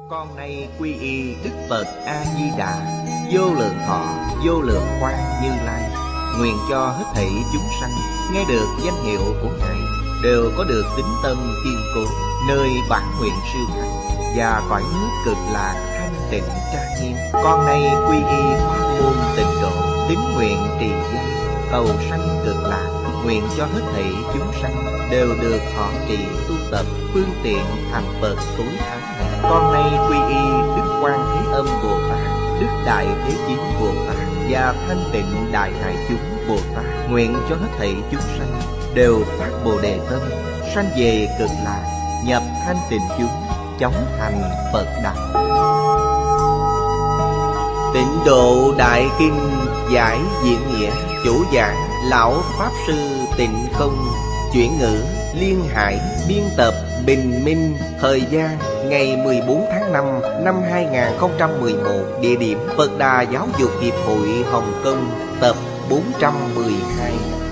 Con nay quy y Đức Phật A-di-đà, vô lượng thọ, vô lượng quang Như Lai. Nguyện cho hết thảy chúng sanh nghe được danh hiệu của Ngài đều có được tín tâm kiên cố, nơi bản nguyện siêu thắng và cõi nước cực lạc thanh tịnh trang nghiêm. Con nay quy y pháp môn tịnh độ, tín nguyện trì danh, cầu sanh cực lạc. Nguyện cho hết thảy chúng sanh đều được thọ trì tu tập phương tiện thành Phật tối thắng này. Con nay quy y Đức Quan Thế Âm Bồ Tát, Đức Đại Thế Chí Bồ Tát và Thanh Tịnh Đại Hải Chúng Bồ Tát. Nguyện cho hết thảy chúng sanh đều phát Bồ Đề tâm, sanh về cực lạc, nhập thanh tịnh chúng, chóng thành Phật đạo. Tịnh Độ Đại Kinh giải diễn nghĩa. Chủ giảng Lão Pháp Sư Tịnh Không. Chuyển ngữ Liên Hải. Biên tập Bình Minh. Thời gian ngày 14 tháng 5 năm 2011. Địa điểm Phật Đà Giáo dục Hiệp hội Hồng Kông. Tập 412.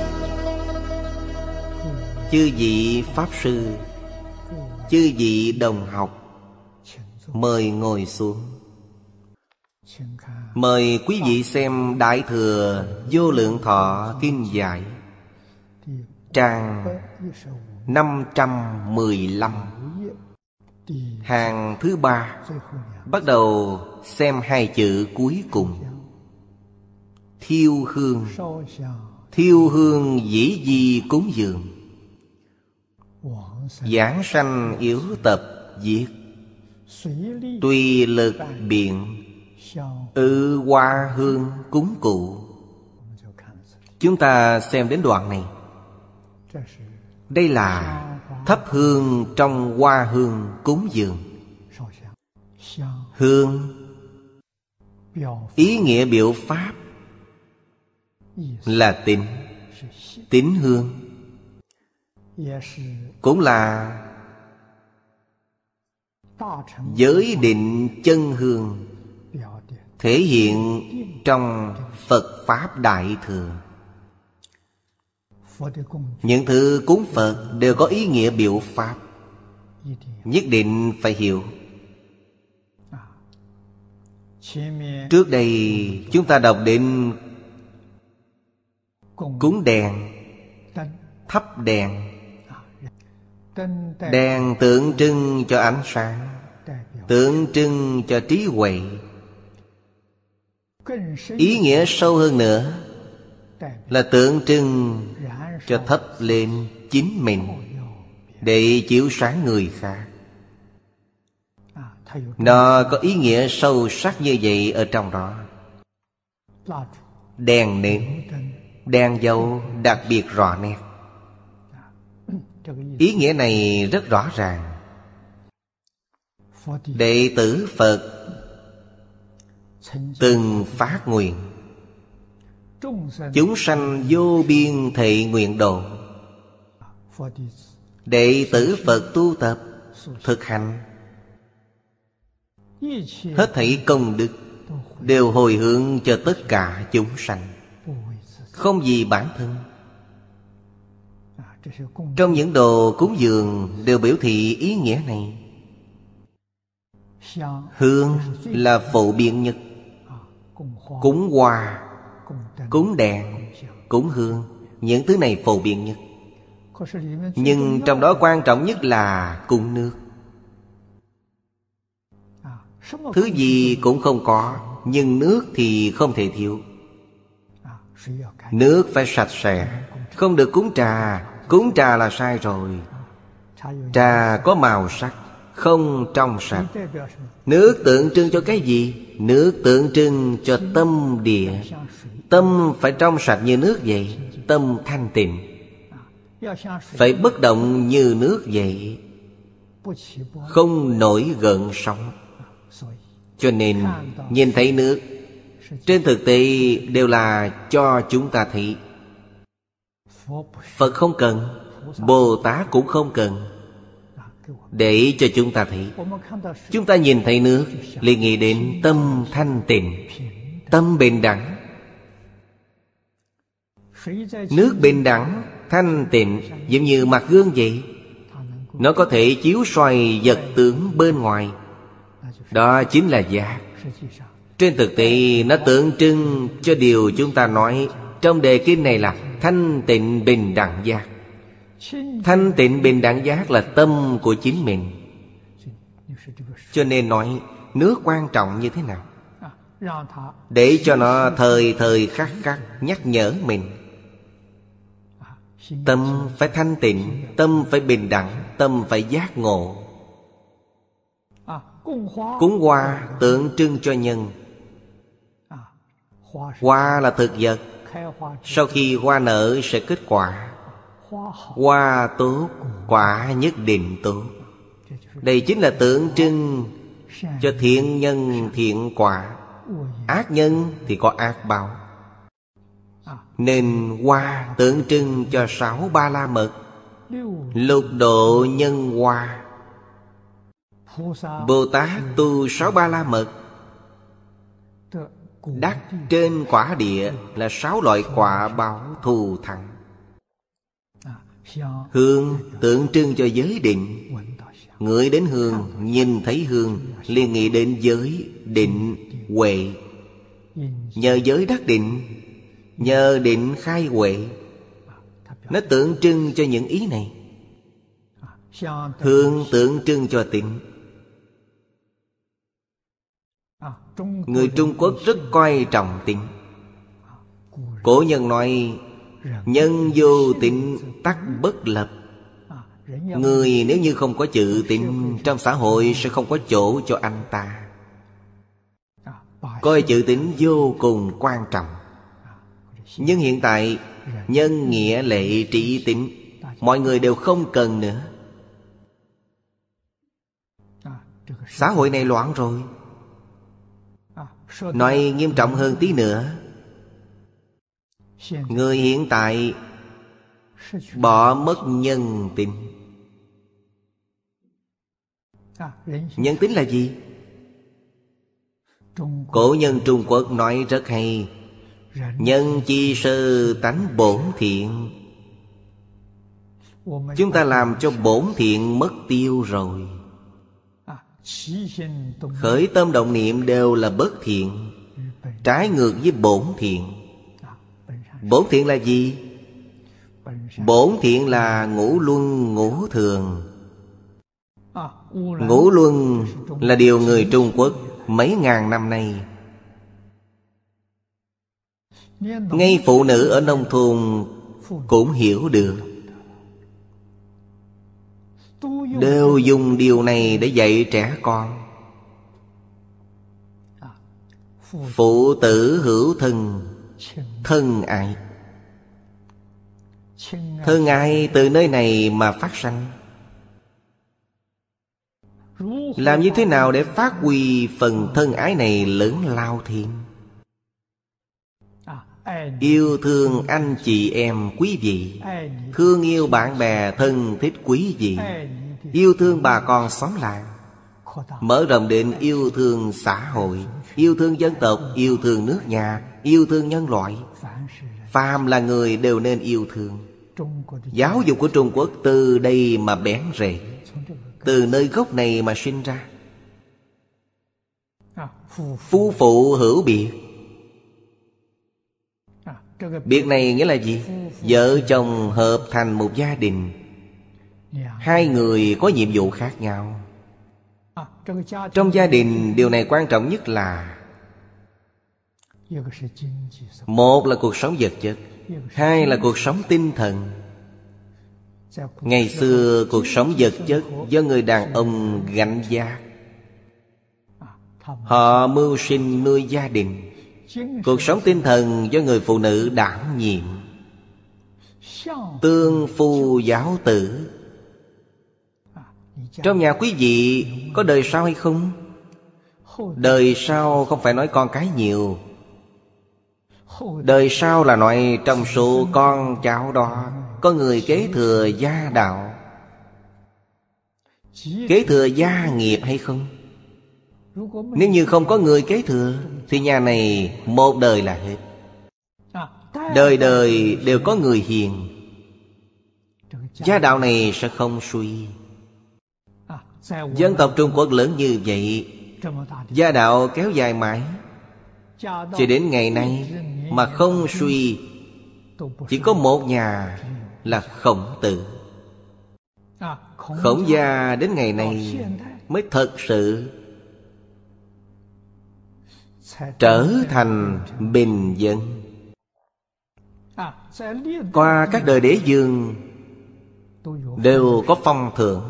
Chư vị Pháp Sư, chư vị đồng học, mời ngồi xuống. Mời quý vị xem Đại Thừa Vô Lượng Thọ Kinh giải, trang 515, hàng thứ 3. Bắt đầu xem hai chữ cuối cùng. Thiêu hương. Thiêu hương dĩ di cúng dường, giảng sanh yếu tập diệt, tùy lực biện, hoa hương cúng cụ. Chúng ta xem đến đoạn này. Đây là thắp hương trong hoa hương cúng dường. Hương ý nghĩa biểu pháp là tín. Tín hương cũng là giới định chân hương, thể hiện trong Phật Pháp Đại Thừa. Những thứ cúng Phật đều có ý nghĩa biểu pháp, nhất định phải hiểu. Trước đây chúng ta đọc đến cúng đèn, thắp đèn. Đèn tượng trưng cho ánh sáng, tượng trưng cho trí huệ. Ý nghĩa sâu hơn nữa là tượng trưng cho thắp lên chính mình để chiếu sáng người khác. Nó có ý nghĩa sâu sắc như vậy ở trong đó. Đèn nến, đèn dầu đặc biệt rõ nét. Ý nghĩa này rất rõ ràng. Đệ tử Phật từng phát nguyện, chúng sanh vô biên thệ nguyện độ. Đệ tử Phật tu tập, thực hành, hết thảy công đức đều hồi hướng cho tất cả chúng sanh, không vì bản thân. Trong những đồ cúng dường đều biểu thị ý nghĩa này. Hương là phổ biến nhất. Cúng hoa, cúng đèn, cúng hương, những thứ này phổ biến nhất. Nhưng trong đó quan trọng nhất là cúng nước. Thứ gì cũng không có, nhưng nước thì không thể thiếu. Nước phải sạch sẽ, không được cúng trà. Cúng trà là sai rồi. Trà có màu sắc, không trong sạch. Nước tượng trưng cho cái gì? Nước tượng trưng cho tâm địa. Tâm phải trong sạch như nước vậy. Tâm thanh tịnh, phải bất động như nước vậy, không nổi gợn sóng. Cho nên nhìn thấy nước, trên thực tế đều là cho chúng ta thấy. Phật không cần, Bồ Tát cũng không cần, để cho chúng ta thấy. Chúng ta nhìn thấy nước liền nghĩ đến tâm thanh tịnh, tâm bình đẳng. Nước bình đẳng, thanh tịnh, giống như mặt gương vậy. Nó có thể chiếu soi vật tướng bên ngoài. Đó chính là giác. Trên thực tế nó tượng trưng cho điều chúng ta nói trong đề kinh này là thanh tịnh bình đẳng giác. Thanh tịnh bình đẳng giác là tâm của chính mình. Cho nên nói nước quan trọng như thế nào, để cho nó thời thời khắc khắc nhắc nhở mình. Tâm phải thanh tịnh, tâm phải bình đẳng, tâm phải giác ngộ. Cúng hoa tượng trưng cho nhân. Hoa là thực vật, sau khi hoa nở sẽ kết quả. Hoa tốt, quả nhất định tốt. Đây chính là tượng trưng cho thiện nhân thiện quả, ác nhân thì có ác báo. Nên hoa tượng trưng cho 6 Ba La Mật, lục độ nhân hoa. Bồ Tát tu 6 Ba La Mật, đắc trên quả địa là 6 loại quả báo thù thắng. Hương tượng trưng cho giới định. Ngửi đến hương, nhìn thấy hương, liền nghĩ đến giới, định, huệ. Nhờ giới đắc định, nhờ định khai huệ. Nó tượng trưng cho những ý này. Hương tượng trưng cho tịnh. Người Trung Quốc rất coi trọng tịnh. Cổ nhân nói nhân vô tịnh tắc bất lập. Người nếu như không có chữ tịnh, trong xã hội sẽ không có chỗ cho anh ta. Coi chữ tịnh vô cùng quan trọng. Nhưng hiện tại nhân nghĩa lệ trị tịnh, mọi người đều không cần nữa. Xã hội này loạn rồi. Nói nghiêm trọng hơn tí nữa, người hiện tại bỏ mất nhân tính. Nhân tính là gì? Cổ nhân Trung Quốc nói rất hay: nhân chi sơ tánh bổn thiện. Chúng ta làm cho bổn thiện mất tiêu rồi. Khởi tâm động niệm đều là bất thiện, trái ngược với bổn thiện. Bổn thiện là gì? Bổn thiện là ngũ luân ngũ thường. Ngũ luân là điều người Trung Quốc mấy ngàn năm nay, ngay phụ nữ ở nông thôn cũng hiểu được. Đều dùng điều này để dạy trẻ con. Phụ tử hữu thân, thân ái. Thân ái từ nơi này mà phát sanh. Làm như thế nào để phát huy phần thân ái này lớn lao thêm? Yêu thương anh chị em quý vị, thương yêu bạn bè thân thích quý vị, yêu thương bà con xóm làng, mở rộng đến yêu thương xã hội, yêu thương dân tộc, yêu thương nước nhà, yêu thương nhân loại. Phàm là người đều nên yêu thương. Giáo dục của Trung Quốc từ đây mà bén rễ, từ nơi gốc này mà sinh ra. Phu phụ hữu biệt. Biệt này nghĩa là gì? Vợ chồng hợp thành một gia đình. Hai người có nhiệm vụ khác nhau. Trong gia đình, điều này quan trọng nhất là: một là cuộc sống vật chất, hai là cuộc sống tinh thần. Ngày xưa cuộc sống vật chất do người đàn ông gánh vác, họ mưu sinh nuôi gia đình. Cuộc sống tinh thần do người phụ nữ đảm nhiệm. Tương phu giáo tử. Trong nhà quý vị có đời sau hay không? Đời sau không phải nói con cái nhiều. Đời sau là nói trong số con cháu đó có người kế thừa gia đạo, kế thừa gia nghiệp hay không? Nếu như không có người kế thừa thì nhà này một đời là hết. Đời đời đều có người hiền, gia đạo này sẽ không suy. Dân tộc Trung Quốc lớn như vậy, Gia đạo kéo dài mãi cho đến ngày nay mà không suy. Chỉ có một nhà là Khổng Tử. Khổng gia đến ngày này mới thật sự trở thành bình dân. Qua các đời đế vương đều có phong thưởng,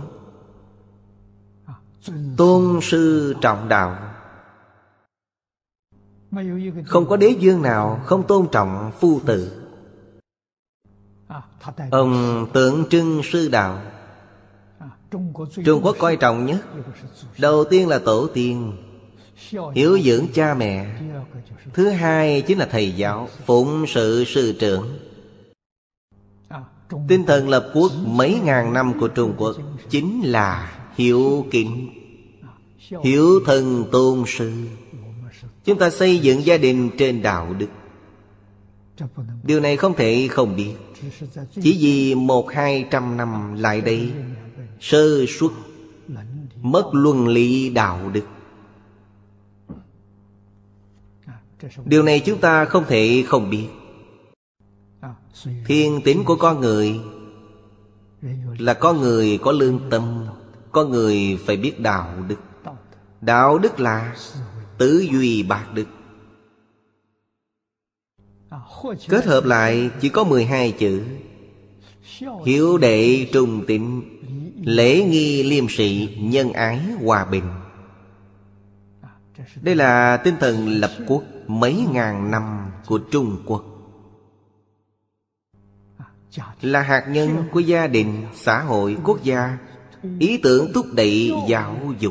tôn sư trọng đạo. Không có đế vương nào không tôn trọng phu tử. Ông tượng trưng sư đạo. Trung Quốc coi trọng nhất, đầu tiên là tổ tiên, hiếu dưỡng cha mẹ. Thứ hai chính là thầy giáo, phụng sự sư trưởng. Tinh thần lập quốc mấy ngàn năm của Trung Quốc chính là hiếu kính, hiếu thân tôn sư. Chúng ta xây dựng gia đình trên đạo đức. Điều này không thể không biết. Chỉ vì 100-200 năm lại đây sơ suất, mất luân lý đạo đức. Điều này chúng ta không thể không biết. Thiên tính của con người là con người có lương tâm. Con người phải biết đạo đức. Đạo đức là tứ duy bát đức. Kết hợp lại chỉ có 12 chữ: hiếu đệ trung tín, lễ nghi liêm sĩ, nhân ái hòa bình. Đây là tinh thần lập quốc mấy ngàn năm của Trung Quốc. Là hạt nhân của gia đình, xã hội, quốc gia. Ý tưởng thúc đẩy giáo dục.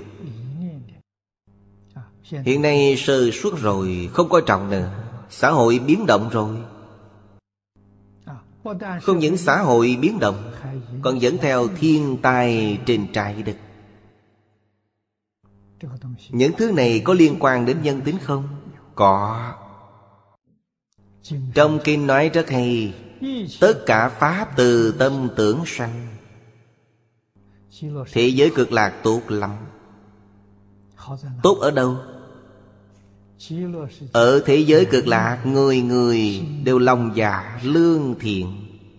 Hiện nay sơ suất rồi, không coi trọng nữa. Xã hội biến động rồi. Không những xã hội biến động, còn dẫn theo thiên tai trên trái đất. Những thứ này có liên quan đến nhân tính không? Có. Trong kinh nói rất hay: tất cả pháp từ tâm tưởng sanh. Thế giới cực lạc tốt lắm. Tốt ở đâu? Ở thế giới cực lạc, người người đều lòng dạ lương thiện,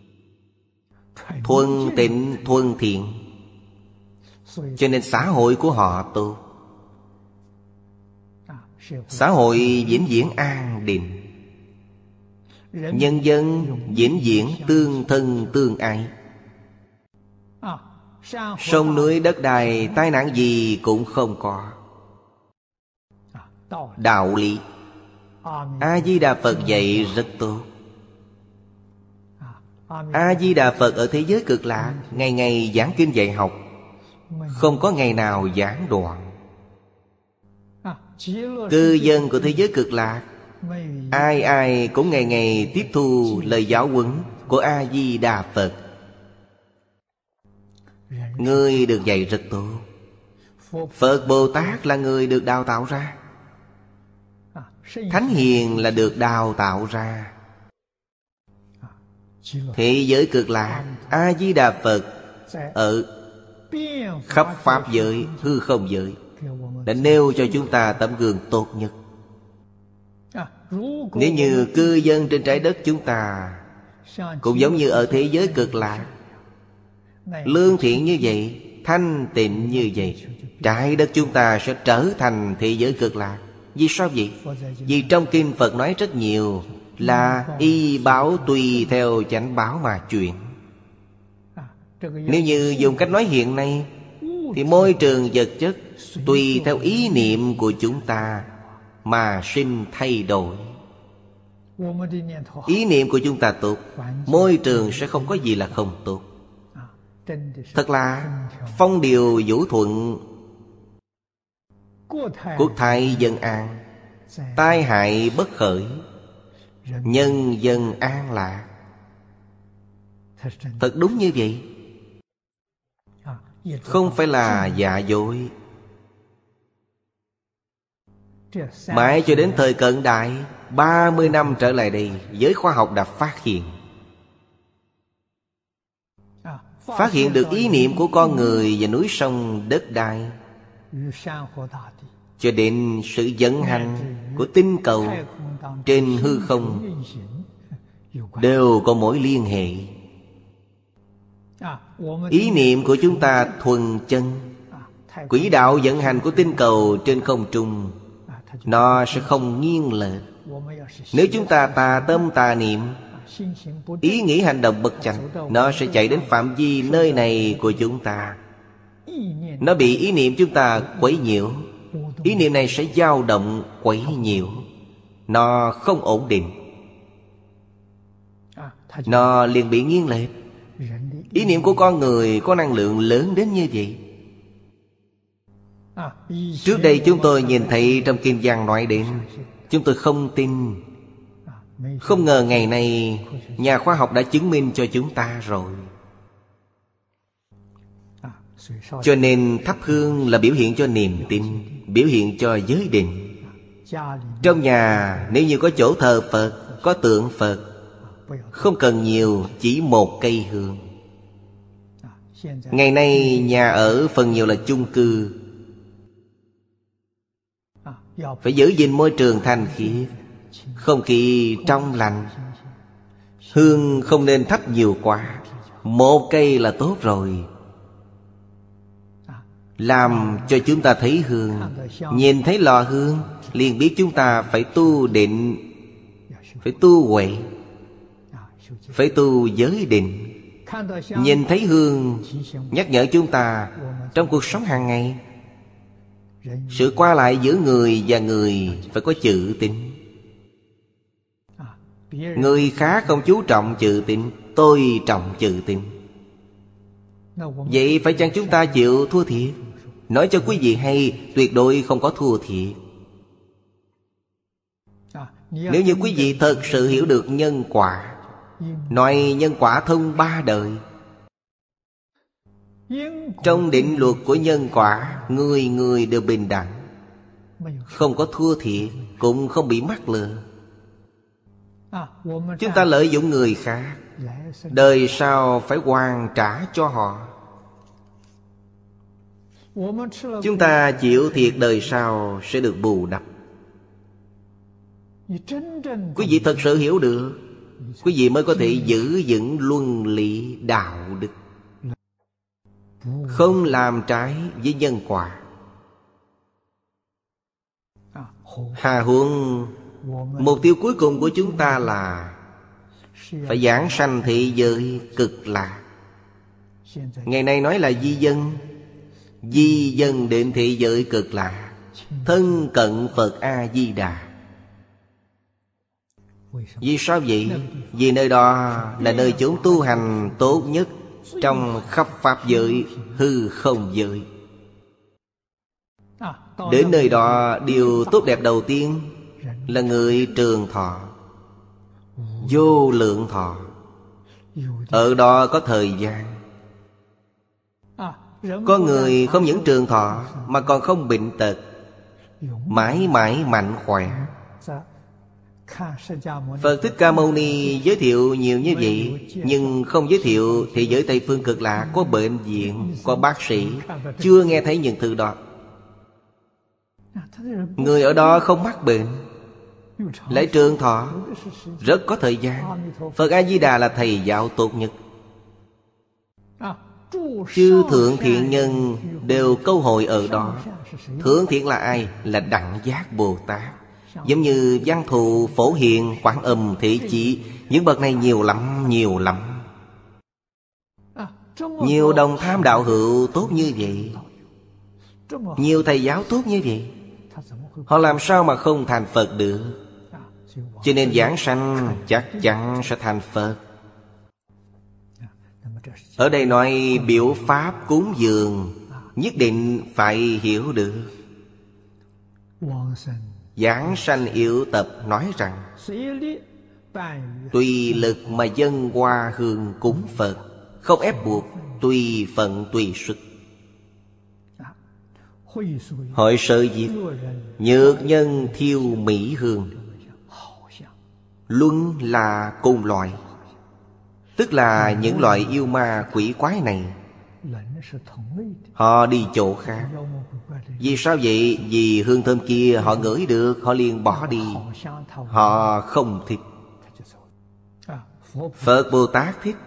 thuần tịnh thuần thiện. Cho nên xã hội của họ tốt. Xã hội vĩnh viễn an định. Nhân dân vĩnh viễn tương thân tương ái. Sông núi đất đai, tai nạn gì cũng không có. Đạo lý A-di-đà Phật dạy rất tốt. A-di-đà Phật ở thế giới cực lạc ngày ngày giảng kinh dạy học, không có ngày nào giảng đoạn. Cư dân của thế giới cực lạc, ai ai cũng ngày ngày tiếp thu lời giáo huấn của A-di-đà Phật. Người được dạy rất tốt. Phật Bồ Tát là người được đào tạo ra. Thánh hiền là được đào tạo ra. Thế giới cực lạc, A-di-đà Phật ở khắp pháp giới, hư không giới, đã nêu cho chúng ta tấm gương tốt nhất. Nếu như cư dân trên trái đất chúng ta cũng giống như ở thế giới cực lạc, lương thiện như vậy, thanh tịnh như vậy, trái đất chúng ta sẽ trở thành thế giới cực lạc. Vì sao vậy? Vì trong kinh Phật nói rất nhiều là y báo tùy theo chánh báo mà chuyển. Nếu như dùng cách nói hiện nay thì môi trường vật chất tùy theo ý niệm của chúng ta mà sinh thay đổi. Ý niệm của chúng ta tốt, môi trường sẽ không có gì là không tốt. Thật là phong điều vũ thuận, quốc thái dân an, tai hại bất khởi, nhân dân an lạc. Thật đúng như vậy, không phải là giả dối. Mãi cho đến thời cận đại, 30 năm trở lại đây, giới khoa học đã phát hiện được ý niệm của con người và núi sông đất đai cho đến sự vận hành của tinh cầu trên hư không đều có mối liên hệ. Ý niệm của chúng ta thuần chân, quỹ đạo vận hành của tinh cầu trên không trung nó sẽ không nghiêng lệch. Nếu chúng ta tà tâm tà niệm, ý nghĩ hành động bất chánh, nó sẽ chạy đến phạm vi nơi này của chúng ta. Nó bị ý niệm chúng ta quấy nhiễu, ý niệm này sẽ dao động quấy nhiễu, nó không ổn định, nó liền bị nghiêng lệch. Ý niệm của con người có năng lượng lớn đến như vậy. Trước đây chúng tôi nhìn thấy trong Kim Giang nói đến, chúng tôi không tin. Không ngờ ngày nay nhà khoa học đã chứng minh cho chúng ta rồi. Cho nên thắp hương là biểu hiện cho niềm tin, biểu hiện cho giới định. Trong nhà nếu như có chỗ thờ Phật, có tượng Phật, không cần nhiều, chỉ một cây hương. Ngày nay nhà ở phần nhiều là chung cư, phải giữ gìn môi trường thanh khiết, không khí trong lành. Hương không nên thắp nhiều quá, một cây là tốt rồi. Làm cho chúng ta thấy hương, nhìn thấy lò hương, liền biết chúng ta phải tu định, phải tu huệ, phải tu giới định. Nhìn thấy hương nhắc nhở chúng ta trong cuộc sống hàng ngày, sự qua lại giữa người và người phải có chữ tín. Người khác không chú trọng chữ tín, tôi trọng chữ tín. Vậy phải chăng chúng ta chịu thua thiệt? Nói cho quý vị hay, tuyệt đối không có thua thiệt. Nếu như quý vị thật sự hiểu được nhân quả, nói nhân quả thông ba đời. Trong định luật của nhân quả, người người đều bình đẳng, không có thua thiệt, cũng không bị mắc lừa. Chúng ta lợi dụng người khác, đời sau phải hoàn trả cho họ. Chúng ta chịu thiệt đời sau sẽ được bù đắp. Quý vị thật sự hiểu được, quý vị mới có thể giữ vững luân lý đạo đức, không làm trái với nhân quả. Hà huống mục tiêu cuối cùng của chúng ta là phải giảng sanh thị giới cực lạc. Ngày nay nói là di dân, di dân đến thị giới cực lạc, thân cận Phật A-di-đà. Vì sao vậy? Vì nơi đó là nơi chốn tu hành tốt nhất trong khắp pháp giới, hư không giới. Đến nơi đó, điều tốt đẹp đầu tiên là người trường thọ, vô lượng thọ. Ở đó có thời gian. Có người không những trường thọ mà còn không bệnh tật, mãi mãi mạnh khỏe. Phật Thích Ca Mâu Ni giới thiệu nhiều như vậy, nhưng không giới thiệu thế giới Tây Phương Cực Lạc có bệnh viện, có bác sĩ. Chưa nghe thấy những thứ đó. Người ở đó không mắc bệnh, lại trường thọ, rất có thời gian. Phật A-di-đà là thầy giáo tốt nhất. Chư thượng thiện nhân đều câu hội ở đó. Thượng thiện là ai? Là Đẳng Giác Bồ Tát. Giống như Văn Thù, Phổ Hiền, Quảng Âm, Thị Chỉ. Những bậc này nhiều lắm, nhiều lắm. Nhiều đồng tham đạo hữu tốt như vậy, nhiều thầy giáo tốt như vậy, họ làm sao mà không thành Phật được? Cho nên giảng sanh chắc chắn sẽ thành Phật. Ở đây nói biểu pháp cúng dường, nhất định phải hiểu được. Giảng sanh yếu tập nói rằng tùy lực mà dâng hoa hương cúng Phật, không ép buộc, tùy phận tùy sức. Hội sơ diệt, nhược nhân thiêu mỹ hương. Luân là cùng loại, tức là những loại yêu ma quỷ quái này, họ đi chỗ khác. Vì sao vậy? Vì hương thơm kia họ ngửi được, họ liền bỏ đi. Họ không thích. Phật Bồ Tát thích.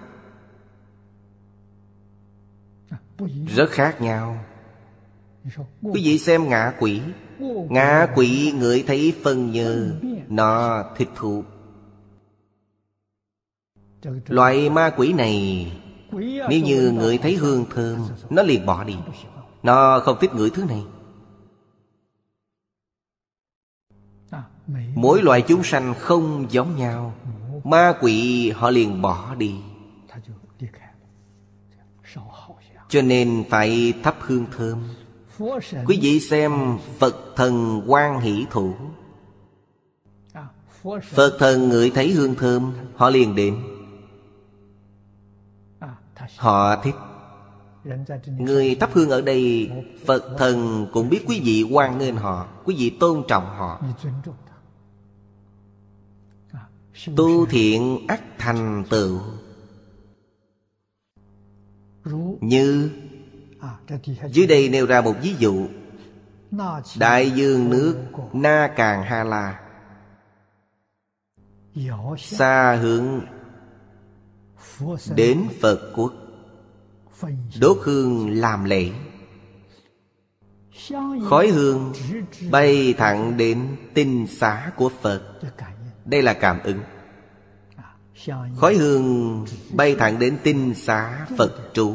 Rất khác nhau. Quý vị xem ngạ quỷ. Ngạ quỷ ngửi thấy phân nhơ, nó thích thú. Loại ma quỷ này, nếu như ngửi thấy hương thơm, nó liền bỏ đi. Nó không thích ngửi thứ này. Mỗi loài chúng sanh không giống nhau. Ma quỷ họ liền bỏ đi. Cho nên phải thắp hương thơm. Quý vị xem Phật thần Quan Hỷ Thủ. Phật thần ngửi thấy hương thơm, họ liền đến. Họ thích. Người thắp hương ở đây, Phật thần cũng biết quý vị hoan nghênh họ, quý vị tôn trọng họ. Tu thiện ắt thành tựu. Như dưới đây nêu ra một ví dụ. Đại dương nước Na Càn Ha La, xa hướng đến Phật quốc, đốt hương làm lễ. Khói hương bay thẳng đến tinh xá của Phật. Đây là cảm ứng. Khói hương bay thẳng đến tinh xá Phật trụ,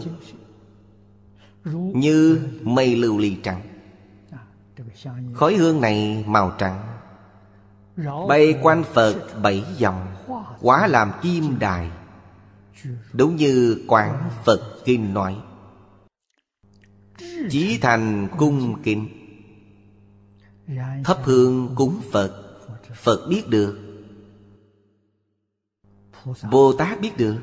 như mây lưu ly trắng. Khói hương này màu trắng, bay quanh Phật 7 vòng, hóa làm kim đài. Đúng như Quán Phật Kinh nói: chí thành cung kính. Thắp hương cúng Phật, Phật biết được, Bồ Tát biết được.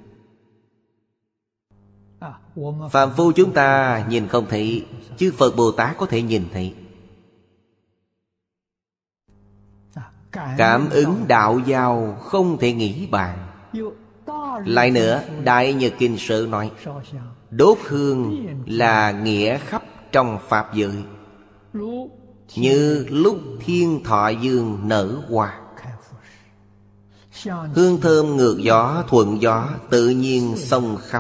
Phàm phu chúng ta nhìn không thấy, chứ Phật Bồ Tát có thể nhìn thấy. Cảm ứng đạo giao không thể nghĩ bàn. Lại nữa, Đại Nhật Kinh Sự nói: đốt hương là nghĩa khắp trong Pháp giới, như lúc thiên thọ dương nở hoa. Hương thơm ngược gió thuận gió, tự nhiên xông khắp.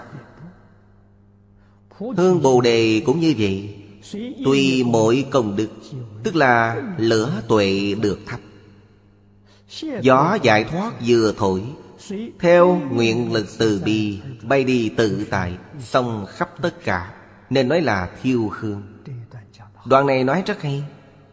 Hương Bồ Đề cũng như vậy. Tùy mỗi công đức, tức là lửa tuệ được thắp. Gió giải thoát vừa thổi, theo nguyện lực từ bi, bay đi tự tại, xông khắp tất cả, nên nói là thiêu hương. Đoạn này nói rất hay.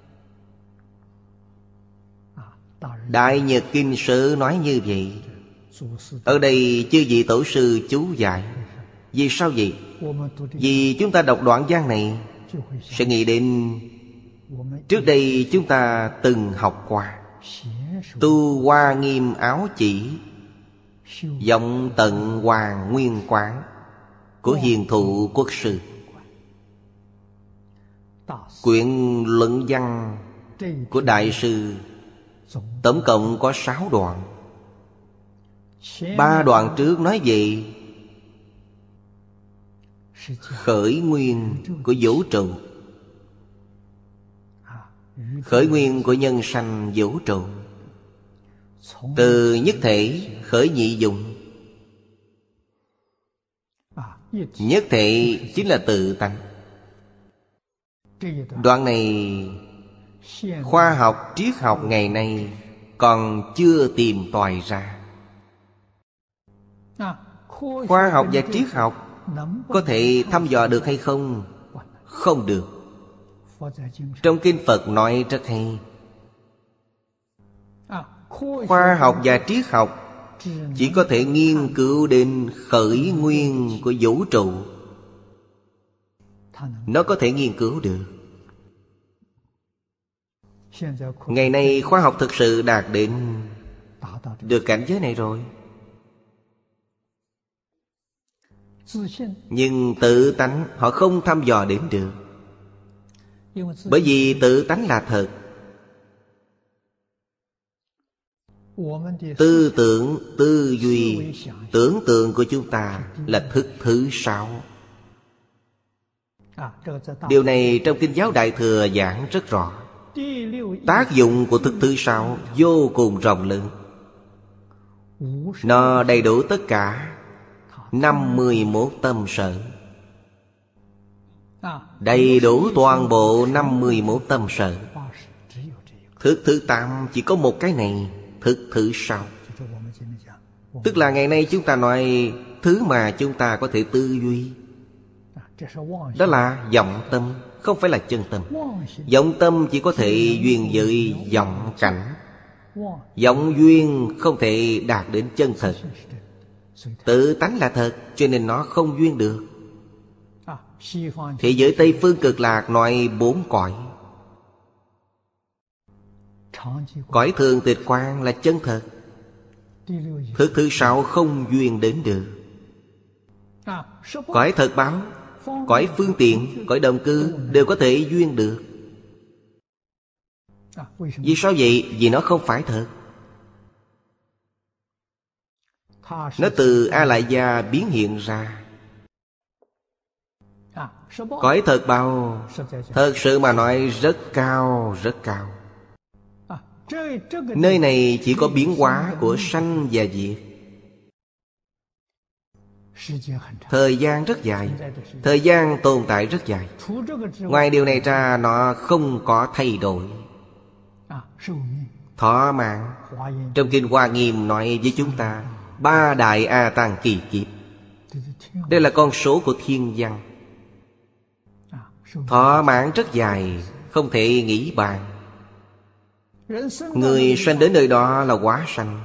Đại Nhật Kinh Sự nói như vậy. Ở đây chư vị tổ sư chú giải. Vì sao vậy? Vì chúng ta đọc đoạn văn này sẽ nghĩ đến trước đây chúng ta từng học qua Tu Hoa Nghiêm Áo Chỉ, vọng tận Hoàng Nguyên Quán của Hiền Thụ Quốc Sư. Quyển luận văn của Đại sư tổng cộng có 6 đoạn. 3 đoạn trước nói về khởi nguyên của vũ trụ, khởi nguyên của nhân sanh vũ trụ. Từ nhất thể khởi nhị dụng. Nhất thể chính là tự tánh. Đoạn này khoa học triết học ngày nay còn chưa tìm tòi ra. Khoa học và triết học có thể thăm dò được hay không? Không được. Trong Kinh Phật nói rất hay. Khoa học và triết học chỉ có thể nghiên cứu đến khởi nguyên của vũ trụ. Nó có thể nghiên cứu được. Ngày nay khoa học thực sự đạt đến được cảnh giới này rồi. Nhưng tự tánh họ không thăm dò đến được. Bởi vì tự tánh là thật. Tư tưởng, tư duy, tưởng tượng của chúng ta là thức thứ 6. Điều này trong Kinh Giáo Đại Thừa giảng rất rõ. Tác dụng của thức thứ sáu vô cùng rộng lớn. Nó đầy đủ tất cả 51 tâm sở. Đầy đủ toàn bộ 51 tâm sở. Thức thứ 8 chỉ có một cái này, thức thứ 6. Tức là ngày nay chúng ta nói thứ mà chúng ta có thể tư duy. Đó là vọng tâm, không phải là chân tâm. Vọng tâm chỉ có thể duyên với vọng cảnh. Vọng duyên không thể đạt đến chân thật. Tự tánh là thật, cho nên nó không duyên được. Thế giới Tây Phương Cực Lạc nói 4 cõi. Cõi thường tịch quang là chân thật. Thức thứ 6 không duyên đến được. Cõi thật báo, cõi phương tiện, cõi đồng cư đều có thể duyên được. Vì sao vậy? Vì nó không phải thật. Nó từ A-lại-gia biến hiện ra. Cõi thật báo, thật sự mà nói rất cao, rất cao. Nơi này chỉ có biến hóa của sanh và diệt. Thời gian rất dài. Thời gian tồn tại rất dài. Ngoài điều này ra, nó không có thay đổi. Thọ mạng. Trong Kinh Hoa Nghiêm nói với chúng ta 3 đại A Tăng kỳ kiếp. Đây là con số của thiên văn. Thọ mạng rất dài, không thể nghĩ bàn. Người sanh đến nơi đó là hóa sanh.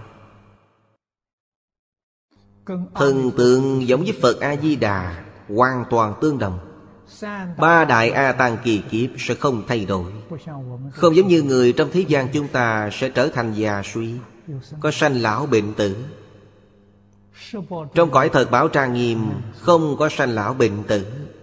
Thần tượng giống với Phật A-di-đà hoàn toàn tương đồng. 3 đại A Tăng kỳ kiếp sẽ không thay đổi. Không giống như người trong thế gian chúng ta sẽ trở thành già suy, có sanh lão bệnh tử. Trong cõi thật báo trang nghiêm không có sanh lão bệnh tử.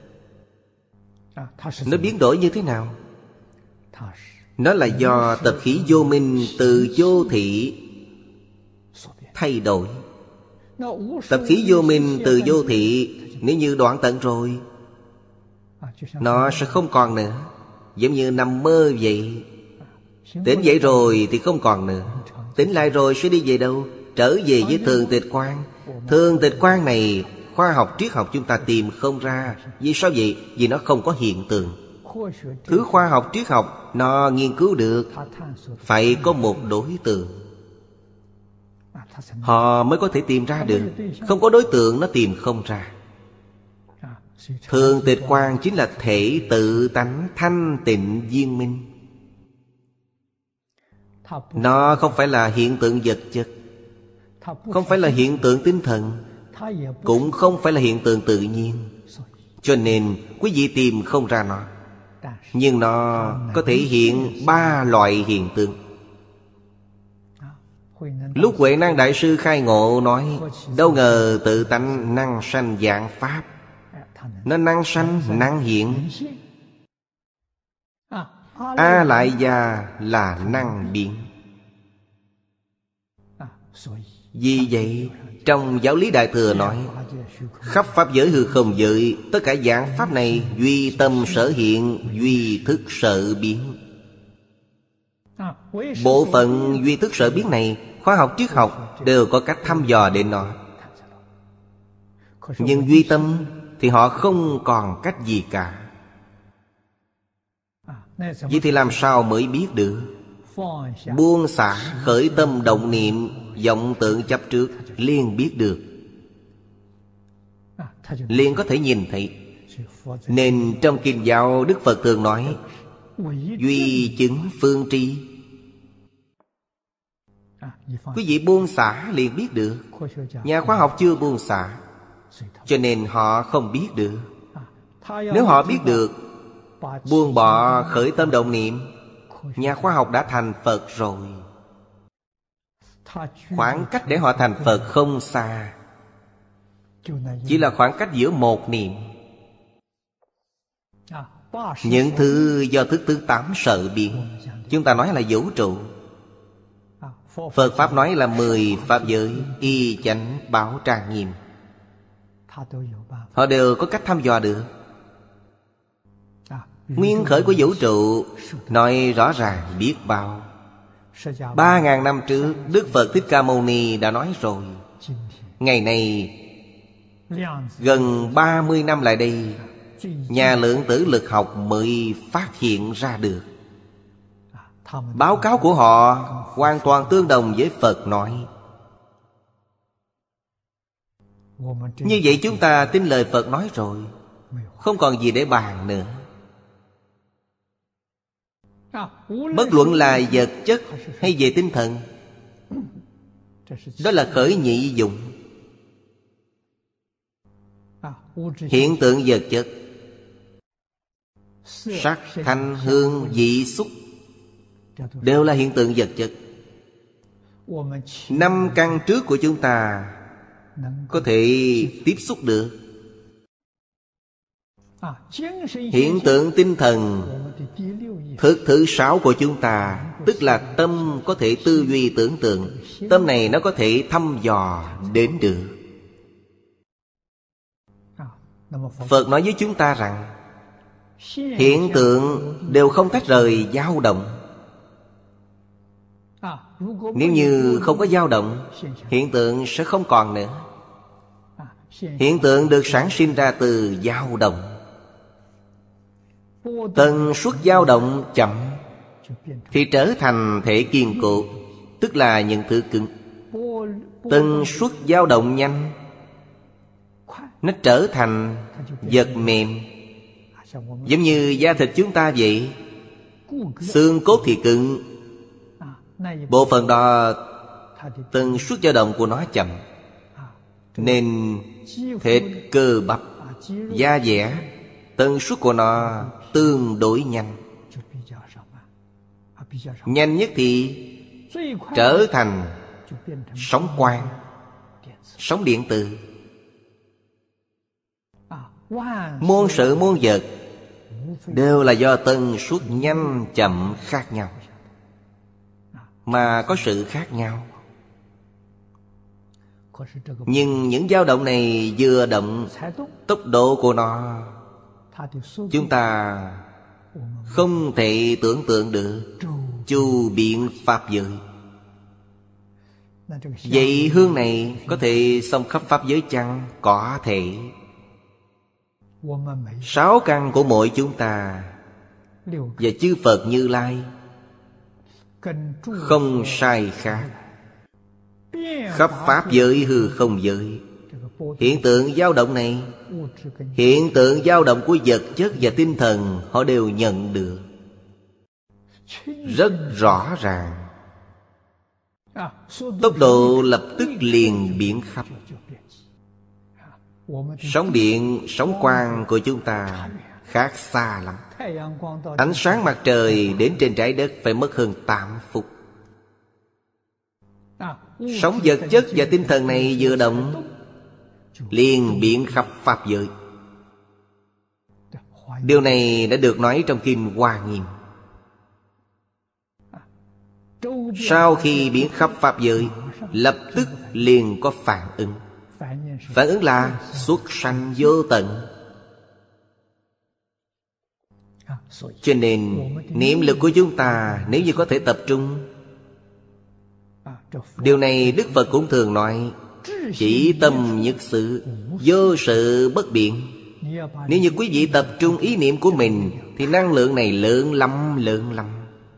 Nó biến đổi như thế nào? Nó là do tập khí vô minh từ vô thị thay đổi. Tập khí vô minh từ vô thị nếu như đoạn tận rồi, nó sẽ không còn nữa. Giống như nằm mơ vậy. Tỉnh dậy rồi thì không còn nữa. Tỉnh lại rồi sẽ đi về đâu? Trở về với thường tịch quang. Thường tịch quang này khoa học triết học chúng ta tìm không ra. Vì sao vậy? Vì nó không có hiện tượng. Thứ khoa học triết học nó nghiên cứu được phải có một đối tượng, họ mới có thể tìm ra được. Không có đối tượng nó tìm không ra. Thường tịch quang chính là thể tự tánh thanh tịnh viên minh. Nó không phải là hiện tượng vật chất, không phải là hiện tượng tinh thần, cũng không phải là hiện tượng tự nhiên. Cho nên quý vị tìm không ra nó. Nhưng nó có thể hiện 3 loại hiện tượng. Lúc Huệ Năng Đại Sư khai ngộ nói, đâu ngờ tự tánh năng sanh vạn pháp. Nó năng sanh, năng hiện. A-lại-gia là năng biến. Vì vậy trong giáo lý Đại Thừa nói, khắp pháp giới hư không giới, tất cả dạng pháp này duy tâm sở hiện, duy thức sở biến. Bộ phận duy thức sở biến này, khoa học triết học đều có cách thăm dò để nó. Nhưng duy tâm thì họ không còn cách gì cả. Vậy thì làm sao mới biết được? Buông xả khởi tâm động niệm, vọng tượng chấp trước, liền biết được, liền có thể nhìn thấy. Nên trong Kinh Giáo Đức Phật thường nói duy chứng phương tri. Quý vị buông xả liền biết được. Nhà khoa học chưa buông xả, cho nên họ không biết được. Nếu họ biết được, buông bỏ khởi tâm động niệm, nhà khoa học đã thành Phật rồi. Khoảng cách để họ thành Phật không xa, chỉ là khoảng cách giữa một niệm. Những thứ do thức thứ 8 sở biến, chúng ta nói là vũ trụ. Phật Pháp nói là 10 pháp giới, y chánh báo trang nghiêm. Họ đều có cách thăm dò được. Nguyên khởi của vũ trụ nói rõ ràng biết bao. 3.000 năm trước Đức Phật Thích Ca Mâu Ni đã nói rồi. Ngày nay gần 30 năm lại đây, nhà lượng tử lực học mới phát hiện ra được. Báo cáo của họ hoàn toàn tương đồng với Phật nói. Như vậy chúng ta tin lời Phật nói rồi, không còn gì để bàn nữa. Bất luận là vật chất hay về tinh thần, đó là khởi nhị dụng. Hiện tượng vật chất, sắc, thanh, hương, vị, xúc, đều là hiện tượng vật chất. 5 căn trước của chúng ta có thể tiếp xúc được. Hiện tượng tinh thần, thức thứ 6 của chúng ta, tức là tâm có thể tư duy tưởng tượng. Tâm này nó có thể thăm dò đến được. Phật nói với chúng ta rằng hiện tượng đều không tách rời dao động. Nếu như không có dao động, hiện tượng sẽ không còn nữa. Hiện tượng được sản sinh ra từ dao động. Tần suất dao động chậm thì trở thành thể kiên cố, tức là những thứ cứng. Tần suất dao động nhanh, nó trở thành vật mềm. Giống như da thịt chúng ta vậy. Xương cốt thì cứng, bộ phận đó tần suất dao động của nó chậm, nên thịt, cơ bắp, da dẻ, tần suất của nó tương đối nhanh. Nhanh nhất thì trở thành sóng quang, sóng điện tử. Muôn sự muôn vật đều là do tần suất nhanh chậm khác nhau mà có sự khác nhau. Nhưng những dao động này vừa động, tốc độ của nó chúng ta không thể tưởng tượng được. Chu biện pháp giới. Vậy hương này có thể xông khắp pháp giới chăng? Có thể. 6 căn của mỗi chúng ta và chư Phật Như Lai không sai khác. Khắp pháp giới hư không giới, hiện tượng dao động này, hiện tượng dao động của vật chất và tinh thần, họ đều nhận được rất rõ ràng. Tốc độ lập tức liền biến khắp. Sóng điện, sóng quang của chúng ta khác xa lắm. Ánh sáng mặt trời đến trên trái đất phải mất hơn 8 phút. Sóng vật chất và tinh thần này vừa động liền biến khắp pháp giới. Điều này đã được nói trong Kinh Hoa Nghiêm. Sau khi biến khắp pháp giới, lập tức liền có phản ứng. Phản ứng là xuất sanh vô tận. Cho nên niệm lực của chúng ta nếu như có thể tập trung, điều này Đức Phật cũng thường nói, chỉ tâm nhất sự, vô sự bất biện. Nếu như quý vị tập trung ý niệm của mình thì năng lượng này lớn lắm, lớn lắm.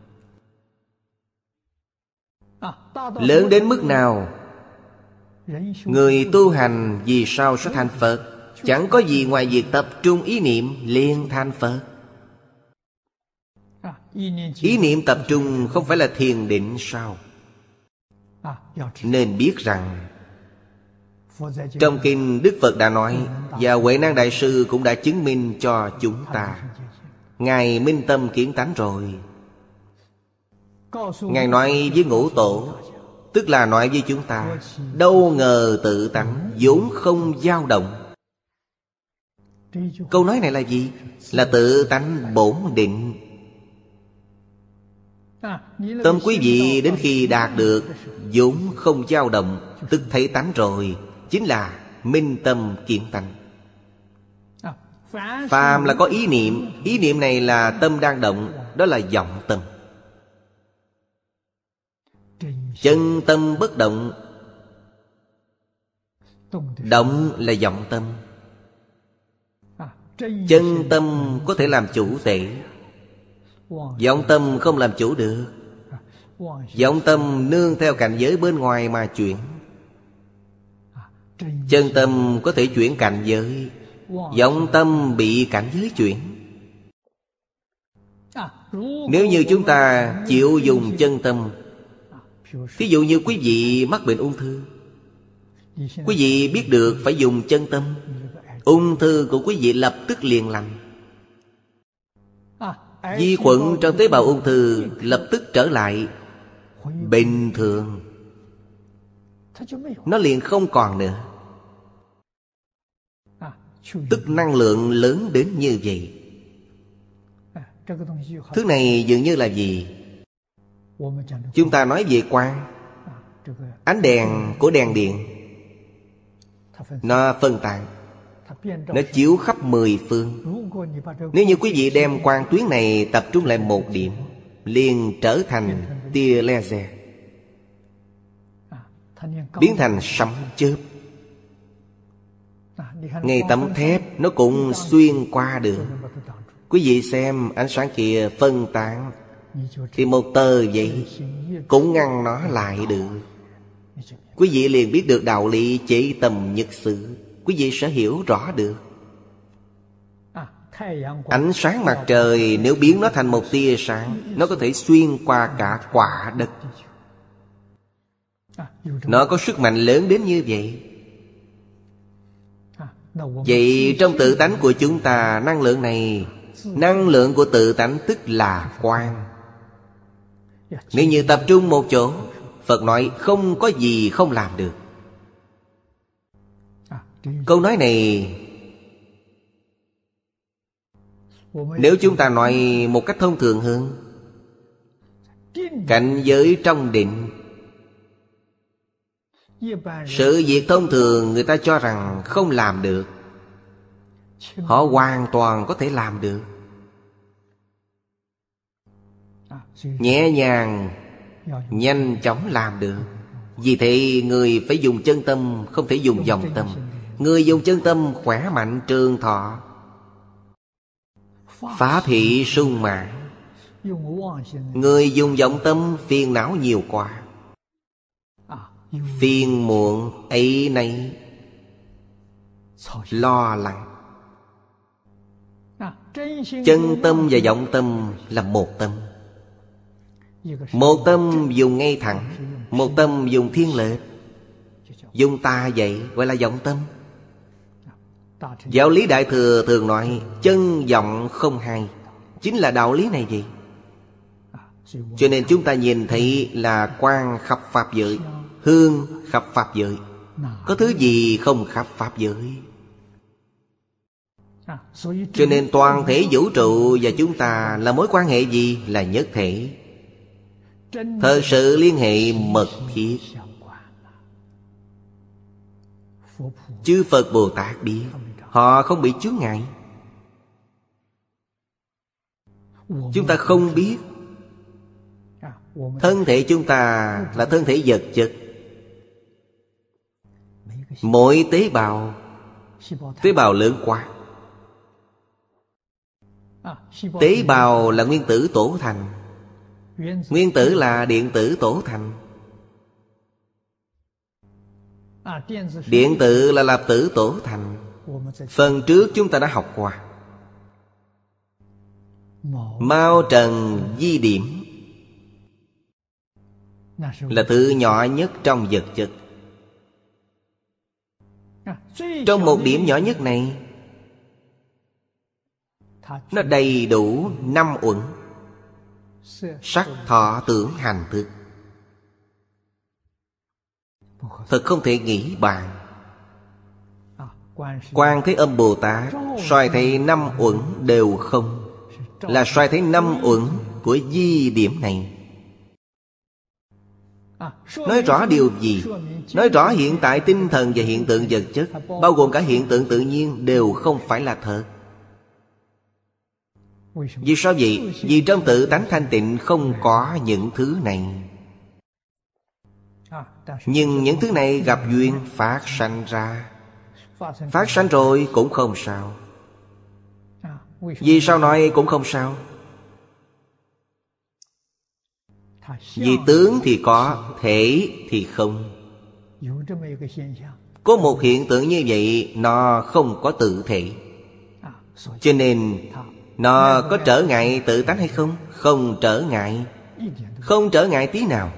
Lớn đến mức nào? Người tu hành vì sao sẽ thành Phật? Chẳng có gì ngoài việc tập trung ý niệm liền thành Phật. Ý niệm tập trung không phải là thiền định sao? Nên biết rằng trong kinh Đức Phật đã nói, và Huệ Năng Đại Sư cũng đã chứng minh cho chúng ta. Ngài minh tâm kiến tánh rồi. Ngài nói với Ngũ Tổ, tức là nói với chúng ta, đâu ngờ tự tánh vốn không dao động. Câu nói này là gì? Là tự tánh bổn định. Tâm quý vị đến khi đạt được vốn không dao động, tức thấy tánh rồi, chính là minh tâm kiến tánh. Phàm là có ý niệm. Ý niệm này là tâm đang động. Đó là vọng tâm. Chân tâm bất động. Động là vọng tâm. Chân tâm có thể làm chủ tể. Vọng tâm không làm chủ được. Vọng tâm nương theo cảnh giới bên ngoài mà chuyển. Chân tâm có thể chuyển cảnh giới. Vọng tâm bị cảnh giới chuyển. Nếu như chúng ta chịu dùng chân tâm, ví dụ như quý vị mắc bệnh ung thư, quý vị biết được phải dùng chân tâm, ung thư của quý vị lập tức liền lành. Vi khuẩn trong tế bào ung thư lập tức trở lại bình thường. Nó liền không còn nữa. Tức năng lượng lớn đến như vậy. Thứ này dường như là gì? Chúng ta nói về quang. Ánh đèn của đèn điện, nó phân tán, nó chiếu khắp 10 phương. Nếu như quý vị đem quang tuyến này tập trung lại một điểm, liền trở thành tia laser, biến thành sấm chớp. Ngay tấm thép nó cũng xuyên qua được. Quý vị xem ánh sáng kia phân tán, thì một tờ vậy cũng ngăn nó lại được. Quý vị liền biết được đạo lý chỉ tầm nhất sự. Quý vị sẽ hiểu rõ được. Ánh sáng mặt trời nếu biến nó thành một tia sáng, nó có thể xuyên qua cả quả đất. Nó có sức mạnh lớn đến như vậy. Vậy trong tự tánh của chúng ta, năng lượng này, năng lượng của tự tánh tức là quang. Nếu như tập trung một chỗ, Phật nói không có gì không làm được. Câu nói này, nếu chúng ta nói một cách thông thường hơn, cảnh giới trong định, sự việc thông thường người ta cho rằng không làm được, họ hoàn toàn có thể làm được. Nhẹ nhàng, nhanh chóng làm được. Vì thế người phải dùng chân tâm, không thể dùng vọng tâm. Người dùng chân tâm khỏe mạnh trường thọ, pháp hỷ sung mãn. Người dùng vọng tâm phiền não nhiều quá, phiền muộn ấy nấy, lo lắng. Chân tâm và vọng tâm là một tâm. Một tâm dùng ngay thẳng, một tâm dùng thiên lệch, dùng tà vậy gọi là vọng tâm. Giáo lý Đại Thừa thường nói chân vọng không hai, chính là đạo lý này vậy. Cho nên chúng ta nhìn thấy là quang khắp pháp giới, hương khắp pháp giới. Có thứ gì không khắp pháp giới? Cho nên toàn thể vũ trụ và chúng ta là mối quan hệ gì? Là nhất thể. Thật sự liên hệ mật thiết. Chư Phật Bồ Tát biết, họ không bị chướng ngại. Chúng ta không biết. Thân thể chúng ta là thân thể vật chất. Mỗi tế bào lớn quá. Tế bào là nguyên tử tổ thành. Nguyên tử là điện tử tổ thành. Điện tử là lạp tử tổ thành. Phần trước chúng ta đã học qua. Mao trần di điểm là thứ nhỏ nhất trong vật chất. Trong một điểm nhỏ nhất này, nó đầy đủ 5 uẩn: sắc, thọ, tưởng, hành, thức. Thật không thể nghĩ bàn. Quan Thế Âm Bồ Tát soi thấy 5 uẩn đều không, là soi thấy 5 uẩn của di điểm này. Nói rõ điều gì? Nói rõ hiện tại tinh thần và hiện tượng vật chất, bao gồm cả hiện tượng tự nhiên, đều không phải là thật. Vì sao vậy? Vì trong tự tánh thanh tịnh không có những thứ này. Nhưng những thứ này gặp duyên phát sanh ra. Phát sanh rồi cũng không sao. Vì sao nói cũng không sao? Vì tướng thì có, thể thì không. Có một hiện tượng như vậy, nó không có tự thể. Cho nên nó có trở ngại tự tánh hay không? Không trở ngại. Không trở ngại tí nào.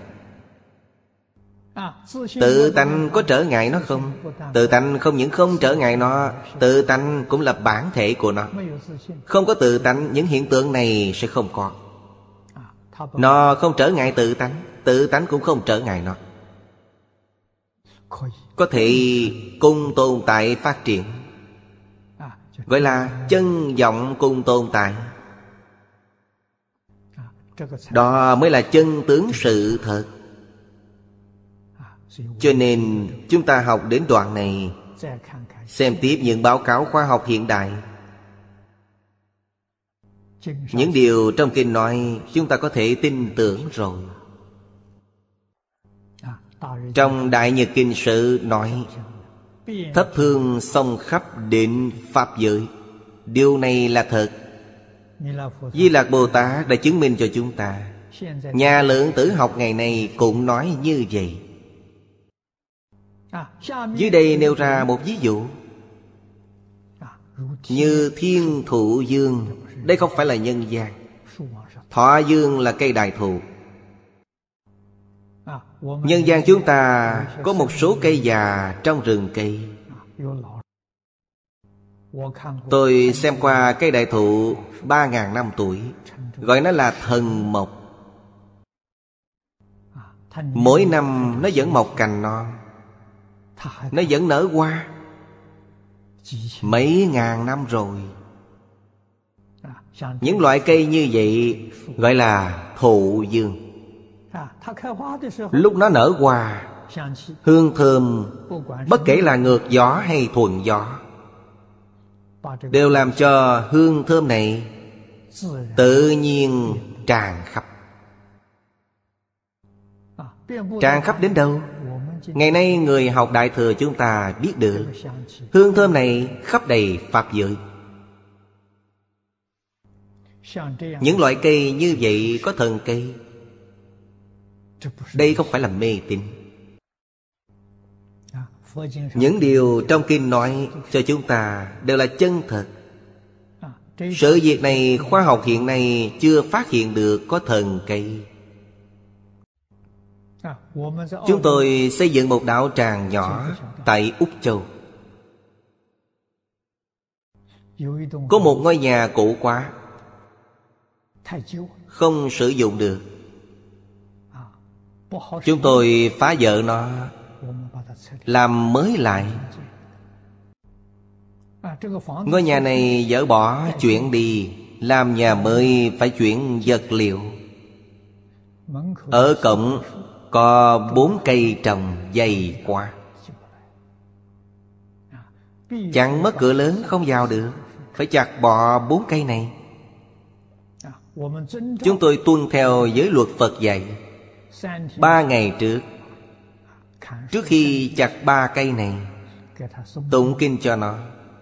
Tự tánh có trở ngại nó không? Tự tánh không những không trở ngại nó, tự tánh cũng là bản thể của nó. Không có tự tánh, những hiện tượng này sẽ không có. Nó không trở ngại tự tánh cũng không trở ngại nó. Có thể cùng tồn tại phát triển, gọi là chân vọng cùng tồn tại. Đó mới là chân tướng sự thật. Cho nên chúng ta học đến đoạn này, xem tiếp những báo cáo khoa học hiện đại. Những điều trong kinh nói chúng ta có thể tin tưởng rồi. Trong Đại Nhật Kinh Sự nói thấp thương song khắp định pháp giới. Điều này là thật. Di Lạc Bồ Tát đã chứng minh cho chúng ta. Nhà lượng tử học ngày nay cũng nói như vậy. Dưới đây nêu ra một ví dụ. Như thiên thụ dương. Đây không phải là nhân gian. Thọ dương là cây đại thụ. Nhân gian chúng ta có một số cây già trong rừng cây. Tôi xem qua cây đại thụ 3.000 năm tuổi, gọi nó là thần mộc. Mỗi năm nó vẫn mọc cành non, nó vẫn nở hoa. Mấy ngàn năm rồi. Những loại cây như vậy gọi là thụ dương. Lúc nó nở hoa, hương thơm, bất kể là ngược gió hay thuận gió, đều làm cho hương thơm này tự nhiên tràn khắp. Tràn khắp đến đâu? Ngày nay người học Đại Thừa chúng ta biết được, hương thơm này khắp đầy pháp giới. Những loại cây như vậy có thần cây. Đây không phải là mê tín. Những điều trong kinh nói cho chúng ta đều là chân thật. Sự việc này khoa học hiện nay chưa phát hiện được có thần cây. Chúng tôi xây dựng một đạo tràng nhỏ tại Úc Châu. Có một ngôi nhà cũ quá, không sử dụng được. Chúng tôi phá vỡ nó, làm mới lại. Ngôi nhà này dỡ bỏ chuyển đi, làm nhà mới phải chuyển vật liệu. Ở cổng có 4 cây trồng dày quá, chặn mất cửa lớn không vào được, phải chặt bỏ 4 cây này. Chúng tôi tuân theo giới luật Phật dạy. 3 ngày trước khi chặt 3 cây này, tụng kinh cho nó,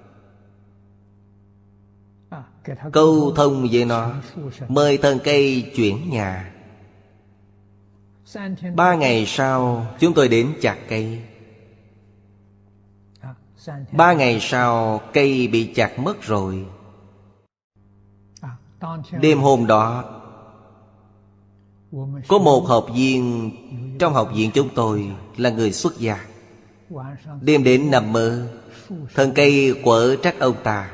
câu thông với nó, mời thân cây chuyển nhà. 3 ngày sau chúng tôi đến chặt cây. 3 ngày sau cây bị chặt mất rồi. Đêm hôm đó có một học viên trong học viện chúng tôi là người xuất gia. Đêm đến nằm mơ, thân cây quở trách ông ta,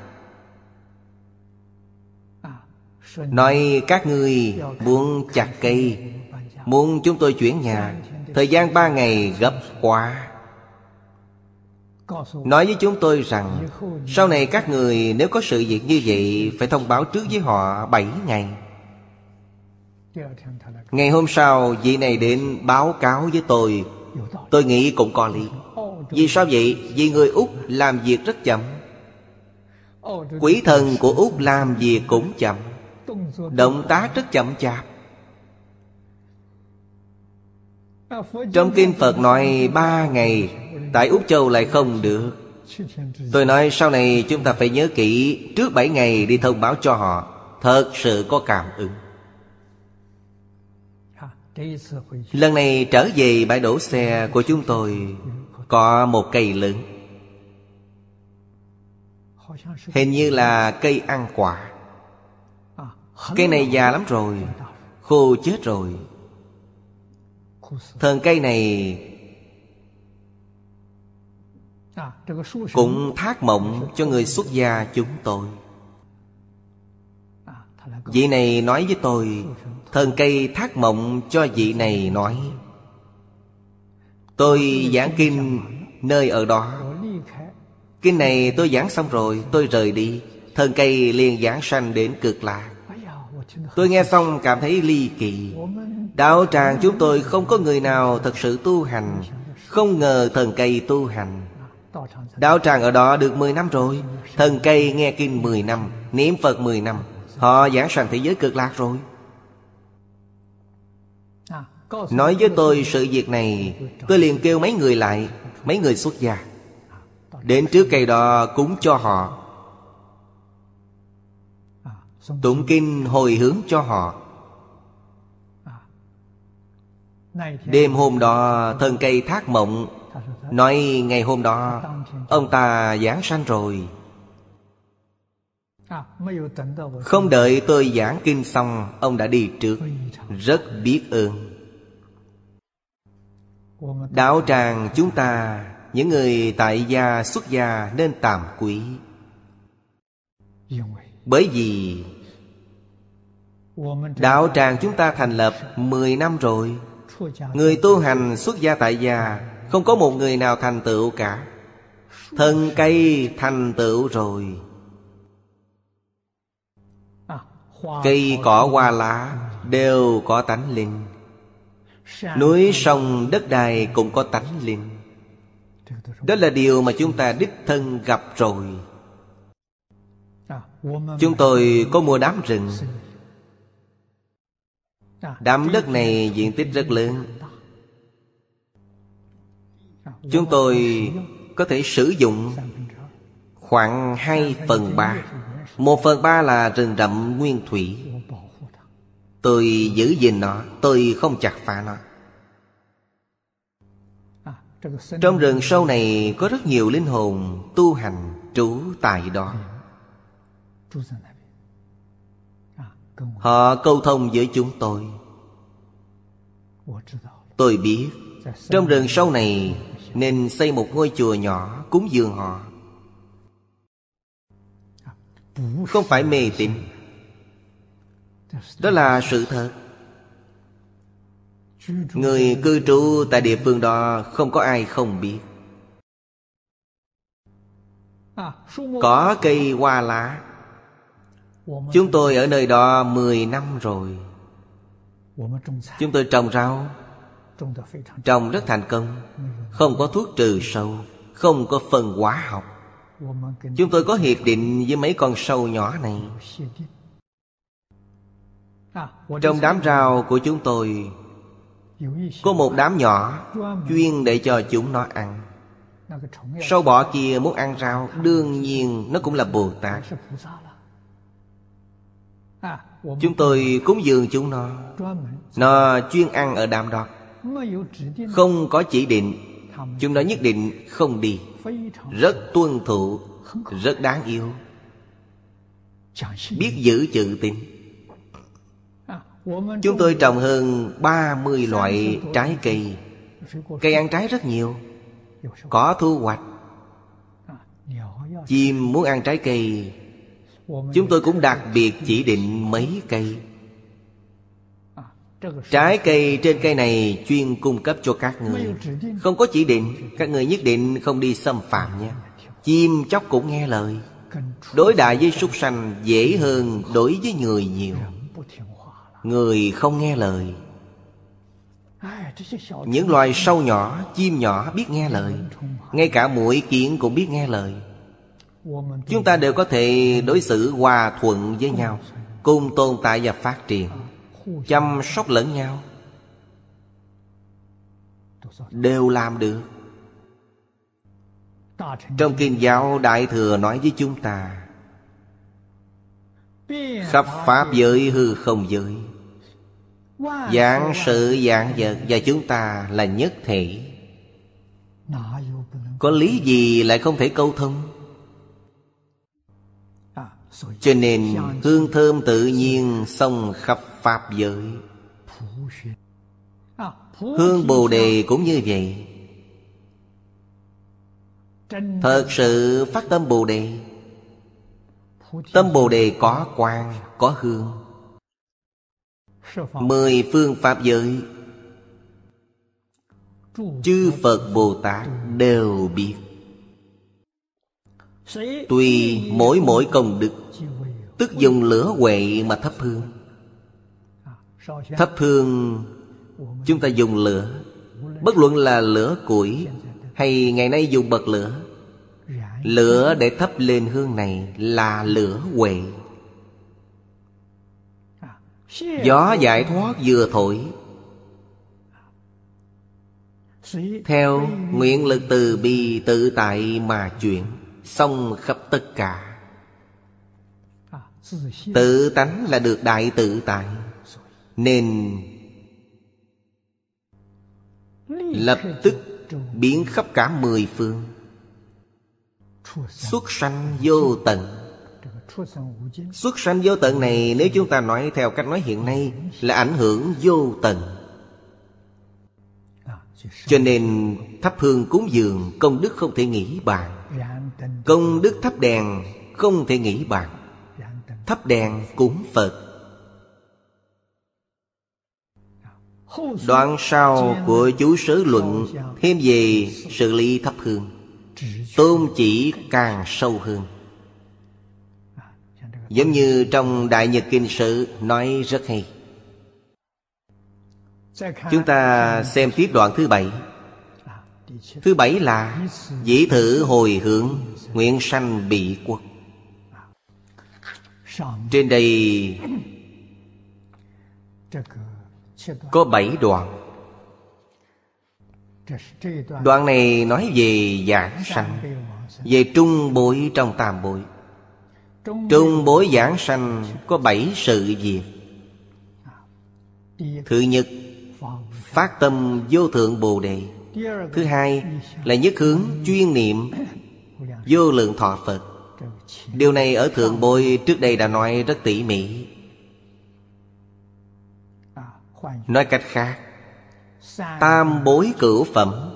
nói các ngươi muốn chặt cây, muốn chúng tôi chuyển nhà, thời gian 3 ngày gấp quá. Nói với chúng tôi rằng sau này các người nếu có sự việc như vậy phải thông báo trước với họ 7 ngày. Ngày hôm sau vị này đến báo cáo với tôi nghĩ cũng có lý. Vì sao vậy? Vì người Úc làm việc rất chậm. Quỷ thần của Úc làm việc cũng chậm. Động tác rất chậm chạp. Trong kinh Phật nói 3 ngày, tại Úc Châu lại không được. Tôi nói sau này chúng ta phải nhớ kỹ, trước 7 ngày đi thông báo cho họ. Thật sự có cảm ứng. Lần này trở về bãi đổ xe của chúng tôi có một cây lớn, hình như là cây ăn quả. Cây này già lắm rồi, khô chết rồi. Thân cây này cũng thác mộng cho người xuất gia chúng tôi. Vị này nói với tôi, thân cây thác mộng cho vị này nói. Tôi giảng kinh nơi ở đó. Kinh này tôi giảng xong rồi, tôi rời đi. Thân cây liền giảng sanh đến Cực Lạc. Tôi nghe xong cảm thấy ly kỳ. Đạo tràng chúng tôi không có người nào thật sự tu hành. Không ngờ thần cây tu hành. Đạo tràng ở đó được 10 năm rồi. Thần cây nghe kinh 10 năm, niệm Phật 10 năm. Họ giảng sanh thế giới Cực Lạc rồi. Nói với tôi sự việc này, tôi liền kêu mấy người lại, mấy người xuất gia, đến trước cây đó cúng cho họ, tụng kinh hồi hướng cho họ. Đêm hôm đó thân cây thác mộng nói ngày hôm đó ông ta giảng sanh rồi. Không đợi tôi giảng kinh xong, ông đã đi trước. Rất biết ơn. Đạo tràng chúng ta, những người tại gia xuất gia nên tàm quý. Bởi vì đạo tràng chúng ta thành lập 10 năm rồi. Người tu hành xuất gia tại gia không có một người nào thành tựu cả. Thân cây thành tựu rồi. Cây cỏ hoa lá đều có tánh linh. Núi sông đất đai cũng có tánh linh. Đó là điều mà chúng ta đích thân gặp rồi. Chúng tôi có mua đám rừng. Đám đất này diện tích rất lớn. Chúng tôi có thể sử dụng khoảng 2/3. 1/3 là rừng rậm nguyên thủy. Tôi giữ gìn nó, tôi không chặt phá nó. Trong rừng sâu này có rất nhiều linh hồn tu hành trú tại đó. Họ câu thông với chúng tôi. Tôi biết trong rừng sâu này nên xây một ngôi chùa nhỏ cúng dường họ. Không phải mê tín, đó là sự thật. Người cư trú tại địa phương đó không có ai không biết. Có cây hoa lá. Chúng tôi ở nơi đó 10 năm rồi. Chúng tôi trồng rau, trồng rất thành công. Không có thuốc trừ sâu, không có phân hóa học. Chúng tôi có hiệp định với mấy con sâu nhỏ này. Trong đám rau của chúng tôi có một đám nhỏ chuyên để cho chúng nó ăn. Sâu bọ kia muốn ăn rau, đương nhiên nó cũng là Bồ Tát. Chúng tôi cúng dường chúng nó chuyên ăn ở đám đó. Không có chỉ định, chúng nó nhất định không đi. Rất tuân thủ, rất đáng yêu, biết giữ chữ tín. Chúng tôi trồng hơn 30 loại trái cây. Cây ăn trái rất nhiều, có thu hoạch. Chim muốn ăn trái cây, chúng tôi cũng đặc biệt chỉ định mấy cây. Trái cây trên cây này chuyên cung cấp cho các người. Không có chỉ định, các người nhất định không đi xâm phạm nha. Chim chóc cũng nghe lời. Đối đại với súc sanh dễ hơn đối với người nhiều. Người không nghe lời. Những loài sâu nhỏ, chim nhỏ biết nghe lời. Ngay cả muỗi kiến cũng biết nghe lời. Chúng ta đều có thể đối xử hòa thuận với nhau. cùng tồn tại và phát triển, chăm sóc lẫn nhau, đều làm được. Trong Kinh giáo Đại Thừa nói với chúng ta, khắp pháp giới hư không giới, vạn sự vạn vật và chúng ta là nhất thể. Có lý gì lại không thể câu thông? Cho nên hương thơm tự nhiên xông khắp pháp giới. Hương Bồ Đề cũng như vậy. Thật sự phát tâm Bồ Đề, tâm Bồ Đề có quang, có hương. 10 phương pháp giới, chư Phật Bồ Tát đều biết. Tùy mỗi công đức, tức dùng lửa huệ mà thắp hương. Thắp hương chúng ta dùng lửa, bất luận là lửa củi hay ngày nay dùng bật lửa, lửa để thắp lên hương này là lửa huệ. Gió giải thoát vừa thổi, theo nguyện lực từ bi tự tại mà chuyển, xông khắp tất cả. Tự tánh là được đại tự tại, nên lập tức biến khắp cả 10 phương. Xuất sanh vô tận. Xuất sanh vô tận này, nếu chúng ta nói theo cách nói hiện nay, là ảnh hưởng vô tận. Cho nên thắp hương cúng dường công đức không thể nghĩ bàn. Công đức thắp đèn không thể nghĩ bàn. Thắp đèn cúng Phật. Đoạn sau của chú Sớ Luận thêm về sự lý thắp hương, tôn chỉ càng sâu hơn. Giống như trong Đại Nhật Kinh Sự nói rất hay. Chúng ta xem tiếp đoạn thứ 7. Thứ 7 là dĩ thử hồi hướng, nguyện sanh Bỉ Quốc. Trên đây có 7 đoạn. Đoạn này nói về giảng sanh, về trung bối trong tam bối. Trung bối giảng sanh có 7 sự việc. Thứ nhất, phát tâm vô thượng Bồ Đề. Thứ hai là nhất hướng chuyên niệm vô lượng thọ Phật. Điều này ở thượng bối trước đây đã nói rất tỉ mỉ. Nói cách khác, tam bối cửu phẩm,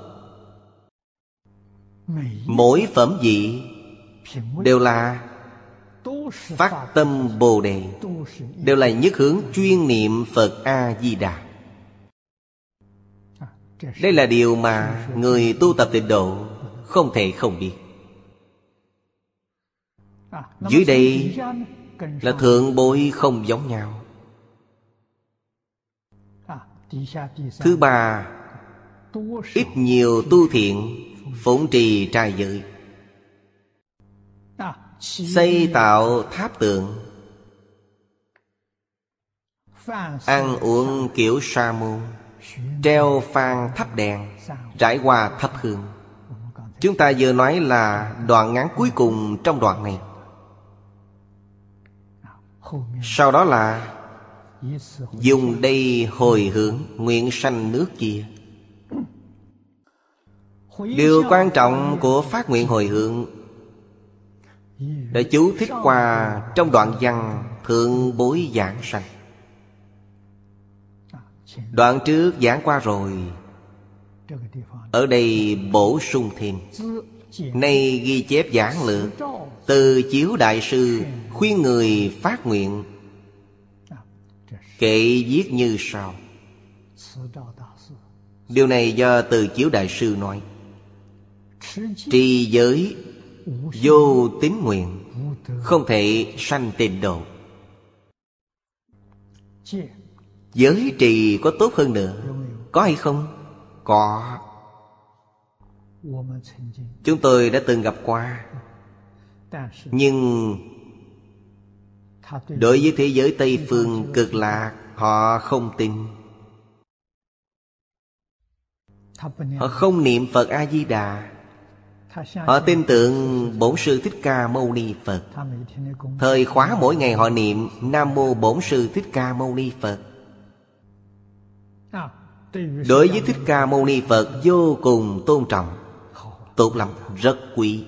mỗi phẩm vị đều là phát tâm Bồ Đề, đều là nhất hướng chuyên niệm Phật A-di-đà. Đây là điều mà người tu tập tịnh độ không thể không biết. Dưới đây là thượng bối không giống nhau. Thứ ba, ít nhiều tu thiện, phụng trì trai giới, xây tạo tháp tượng, ăn uống kiểu sa môn, treo phan thắp đèn, trải qua thắp hương. Chúng ta vừa nói là đoạn ngắn cuối cùng trong đoạn này. Sau đó là dùng đây hồi hướng, nguyện sanh nước kia. Điều quan trọng của phát nguyện hồi hướng đã chú thích qua trong đoạn văn thượng bối giảng sanh. Đoạn trước giảng qua rồi, ở đây bổ sung thêm. Nay ghi chép giảng lược từ Chiếu Đại Sư khuyên người phát nguyện. Kệ viết như sau. Điều này do Từ Chiếu Đại Sư nói: trì giới vô tín nguyện, không thể sanh tịnh độ. Giới trì có tốt hơn nữa, có hay không? Có. Chúng tôi đã từng gặp qua. Nhưng Đối với thế giới Tây Phương Cực Lạc, họ không tin. Họ không niệm Phật A-di-đà. Họ tin tưởng Bổn Sư Thích Ca Mâu Ni Phật. Thời khóa mỗi ngày họ niệm Nam Mô Bổn Sư Thích Ca Mâu Ni Phật. Đối với Thích Ca Mâu Ni Phật vô cùng tôn trọng. Tốt lắm, rất quý.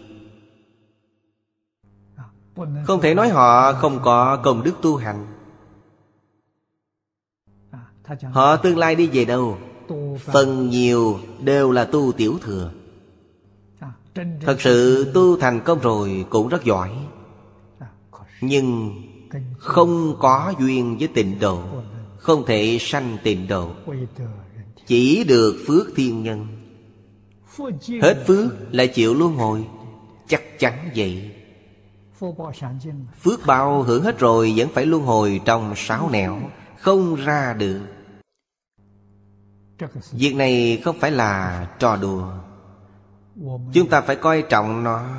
Không thể nói họ không có công đức tu hành. Họ tương lai đi về đâu? Phần nhiều đều là tu tiểu thừa. Thật sự tu thành công rồi cũng rất giỏi, nhưng không có duyên với tịnh độ, không thể sanh tịnh độ. Chỉ được phước thiên nhân. Hết phước lại chịu luân hồi. Chắc chắn vậy. Phước báo hưởng hết rồi vẫn phải luân hồi trong sáu nẻo, không ra được. Việc này không phải là trò đùa. Chúng ta phải coi trọng nó,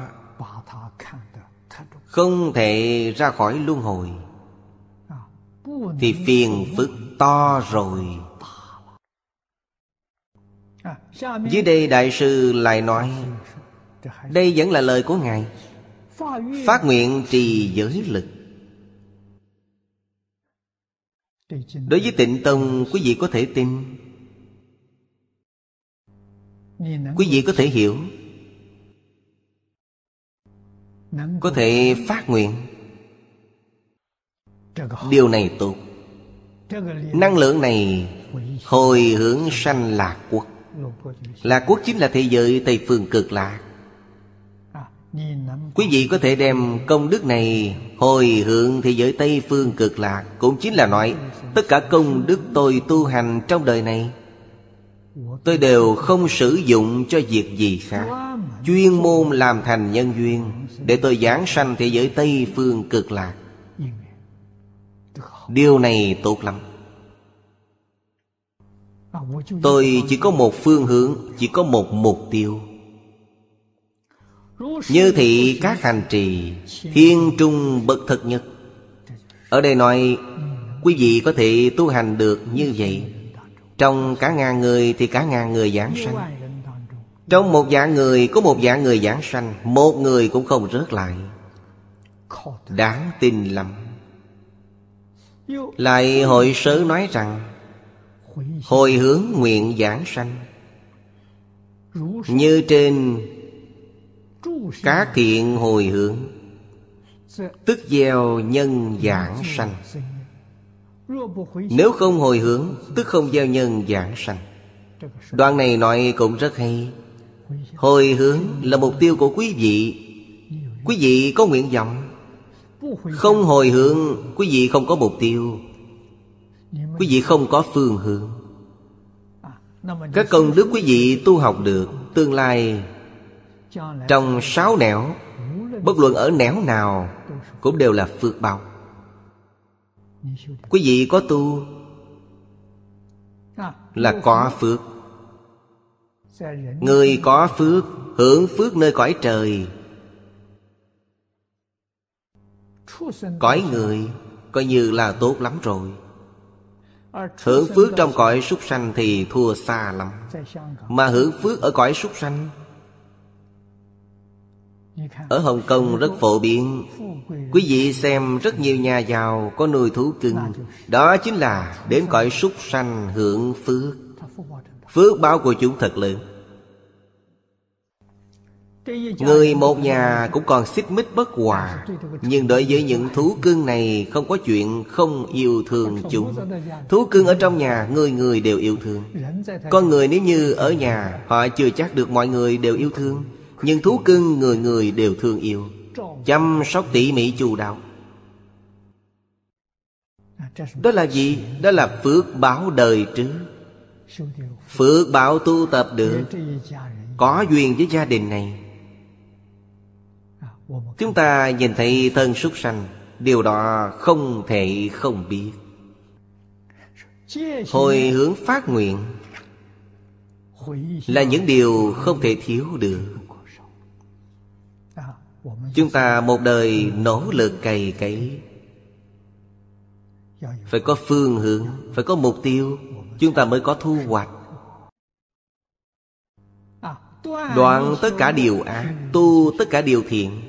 không thể ra khỏi luân hồi thì phiền phức to rồi. Dưới đây Đại sư lại nói, đây vẫn là lời của Ngài: phát nguyện trì giới lực. Đối với Tịnh Tông, quý vị có thể tin, quý vị có thể hiểu, có thể phát nguyện. Điều này tốt. Năng lượng này hồi hướng sanh Lạc Quốc. Lạc Quốc chính là thế giới Tây Phương Cực Lạc. Quý vị có thể đem công đức này hồi hướng thế giới Tây Phương Cực Lạc. Cũng chính là nói, tất cả công đức tôi tu hành trong đời này, tôi đều không sử dụng cho việc gì khác, chuyên môn làm thành nhân duyên để tôi giảng sanh thế giới Tây Phương Cực Lạc. Điều này tốt lắm. Tôi chỉ có một phương hướng, chỉ có một mục tiêu. Như thị các hành trì, thiên trung bậc thật nhất. Ở đây nói quý vị có thể tu hành được như vậy. Trong cả ngàn người thì cả ngàn người giảng sanh. Trong một vạn người có một vạn người giảng sanh, một người cũng không rớt lại. Đáng tin lắm. Lại Hội Sớ nói rằng, hồi hướng nguyện giảng sanh, như trên các thiện hồi hướng, tức gieo nhân giảng sanh. Nếu không hồi hướng, tức không gieo nhân giảng sanh. Đoạn này nói cũng rất hay. Hồi hướng là mục tiêu của quý vị. Quý vị có nguyện vọng. Không hồi hướng, quý vị không có mục tiêu, quý vị không có phương hướng. Các công đức quý vị tu học được, tương lai trong sáu nẻo, bất luận ở nẻo nào, cũng đều là phước báo. Quý vị có tu là có phước. Người có phước hưởng phước nơi cõi trời. Cõi người coi như là tốt lắm rồi. Hưởng phước trong cõi súc sanh thì thua xa lắm. Mà hưởng phước ở cõi súc sanh, ở Hồng Kông rất phổ biến. Quý vị xem rất nhiều nhà giàu có nuôi thú cưng. Đó chính là đến cõi súc sanh hưởng phước. Phước báo của chúng thật lớn. Người một nhà cũng còn xích mích bất hòa, nhưng đối với những thú cưng này không có chuyện không yêu thương chúng. Thú cưng ở trong nhà người người đều yêu thương. Con người nếu như ở nhà, họ chưa chắc được mọi người đều yêu thương, nhưng thú cưng người người đều thương yêu, chăm sóc tỉ mỉ chu đáo. Đó là gì? Đó là phước báo đời trước. Phước báo tu tập được, có duyên với gia đình này. Chúng ta nhìn thấy thân súc sanh, điều đó không thể không biết. Hồi hướng phát nguyện là những điều không thể thiếu được. Chúng ta một đời nỗ lực cày cấy, phải có phương hướng, phải có mục tiêu, chúng ta mới có thu hoạch. Đoạn tất cả điều ác, tu tất cả điều thiện,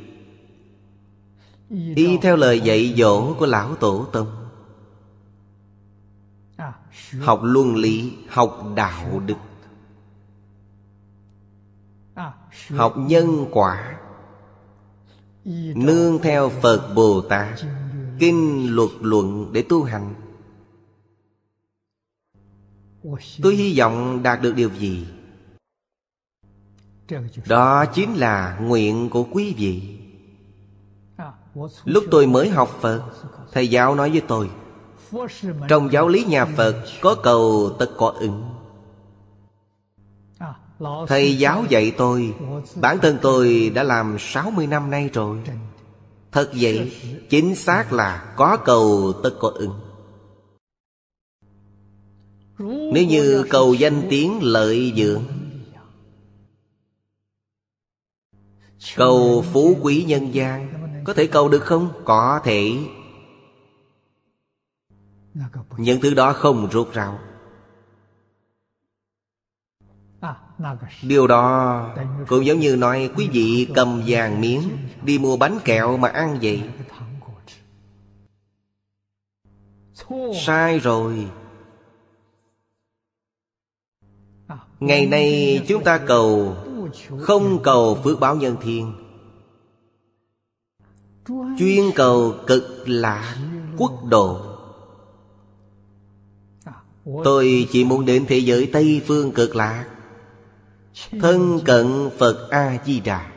y theo lời dạy dỗ của Lão Tổ Tông. Học luân lý, học đạo đức, học nhân quả, nương theo Phật Bồ Tát kinh luật luận để tu hành. Tôi hy vọng đạt được điều gì? Đó chính là nguyện của quý vị. Lúc tôi mới học Phật, thầy giáo nói với tôi, trong giáo lý nhà Phật có cầu tất có ứng. Thầy giáo dạy tôi, bản thân tôi đã làm 60 năm nay rồi. Thật vậy, chính xác là có cầu tất có ứng. Nếu như cầu danh tiếng lợi dưỡng, cầu phú quý nhân gian, có thể cầu được không? Có thể. Những thứ đó không rốt ráo. Điều đó cũng giống như nói quý vị cầm vàng miếng đi mua bánh kẹo mà ăn vậy. Sai rồi. Ngày nay chúng ta cầu, không cầu phước báo nhân thiên, chuyên cầu cực lạc quốc độ. Tôi chỉ muốn đến thế giới Tây phương cực lạc, thân cận Phật A-di-đà.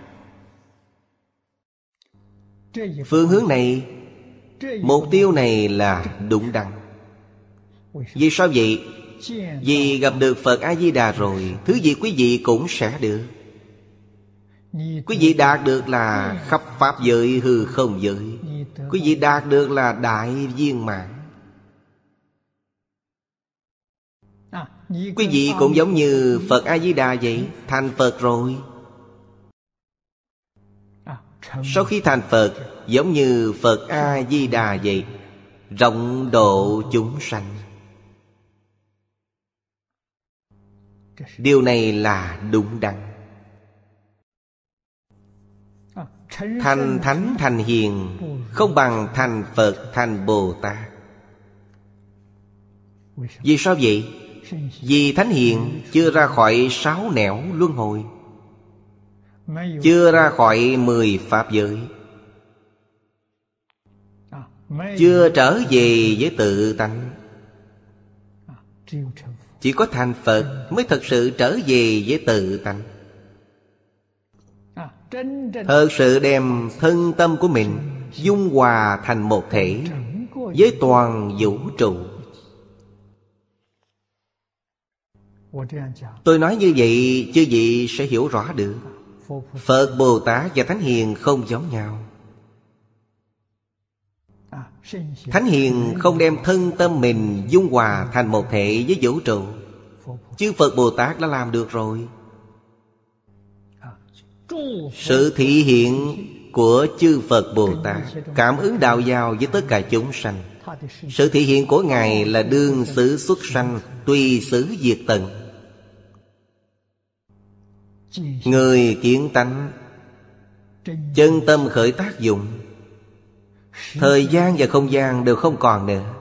Phương hướng này, mục tiêu này là đúng đắn. Vì sao vậy? Vì gặp được Phật A-di-đà rồi, thứ gì quý vị cũng sẽ được. Quý vị đạt được là khắp pháp giới hư không giới. Quý vị đạt được là đại viên mãn. Quý vị cũng giống như Phật A-di-đà vậy, thành Phật rồi. Sau khi thành Phật, giống như Phật A-di-đà vậy, rộng độ chúng sanh. Điều này là đúng đắn. Thành thánh thành hiền không bằng thành Phật thành Bồ Tát. Vì sao vậy? Vì thánh hiền chưa ra khỏi 6 nẻo luân hồi, chưa ra khỏi 10 pháp giới, chưa trở về với tự tánh. Chỉ có thành Phật mới thật sự trở về với tự tánh, thật sự đem thân tâm của mình dung hòa thành một thể với toàn vũ trụ. Tôi nói như vậy chư vị sẽ hiểu rõ được. Phật Bồ Tát và Thánh Hiền không giống nhau. Thánh Hiền không đem thân tâm mình dung hòa thành một thể với vũ trụ. Chư Phật Bồ Tát đã làm được rồi. Sự thị hiện của chư Phật Bồ Tát cảm ứng đạo giao với tất cả chúng sanh. Sự thị hiện của Ngài là đương xứ xuất sanh, tùy xứ diệt tận. Người kiến tánh, chân tâm khởi tác dụng, thời gian và không gian đều không còn nữa.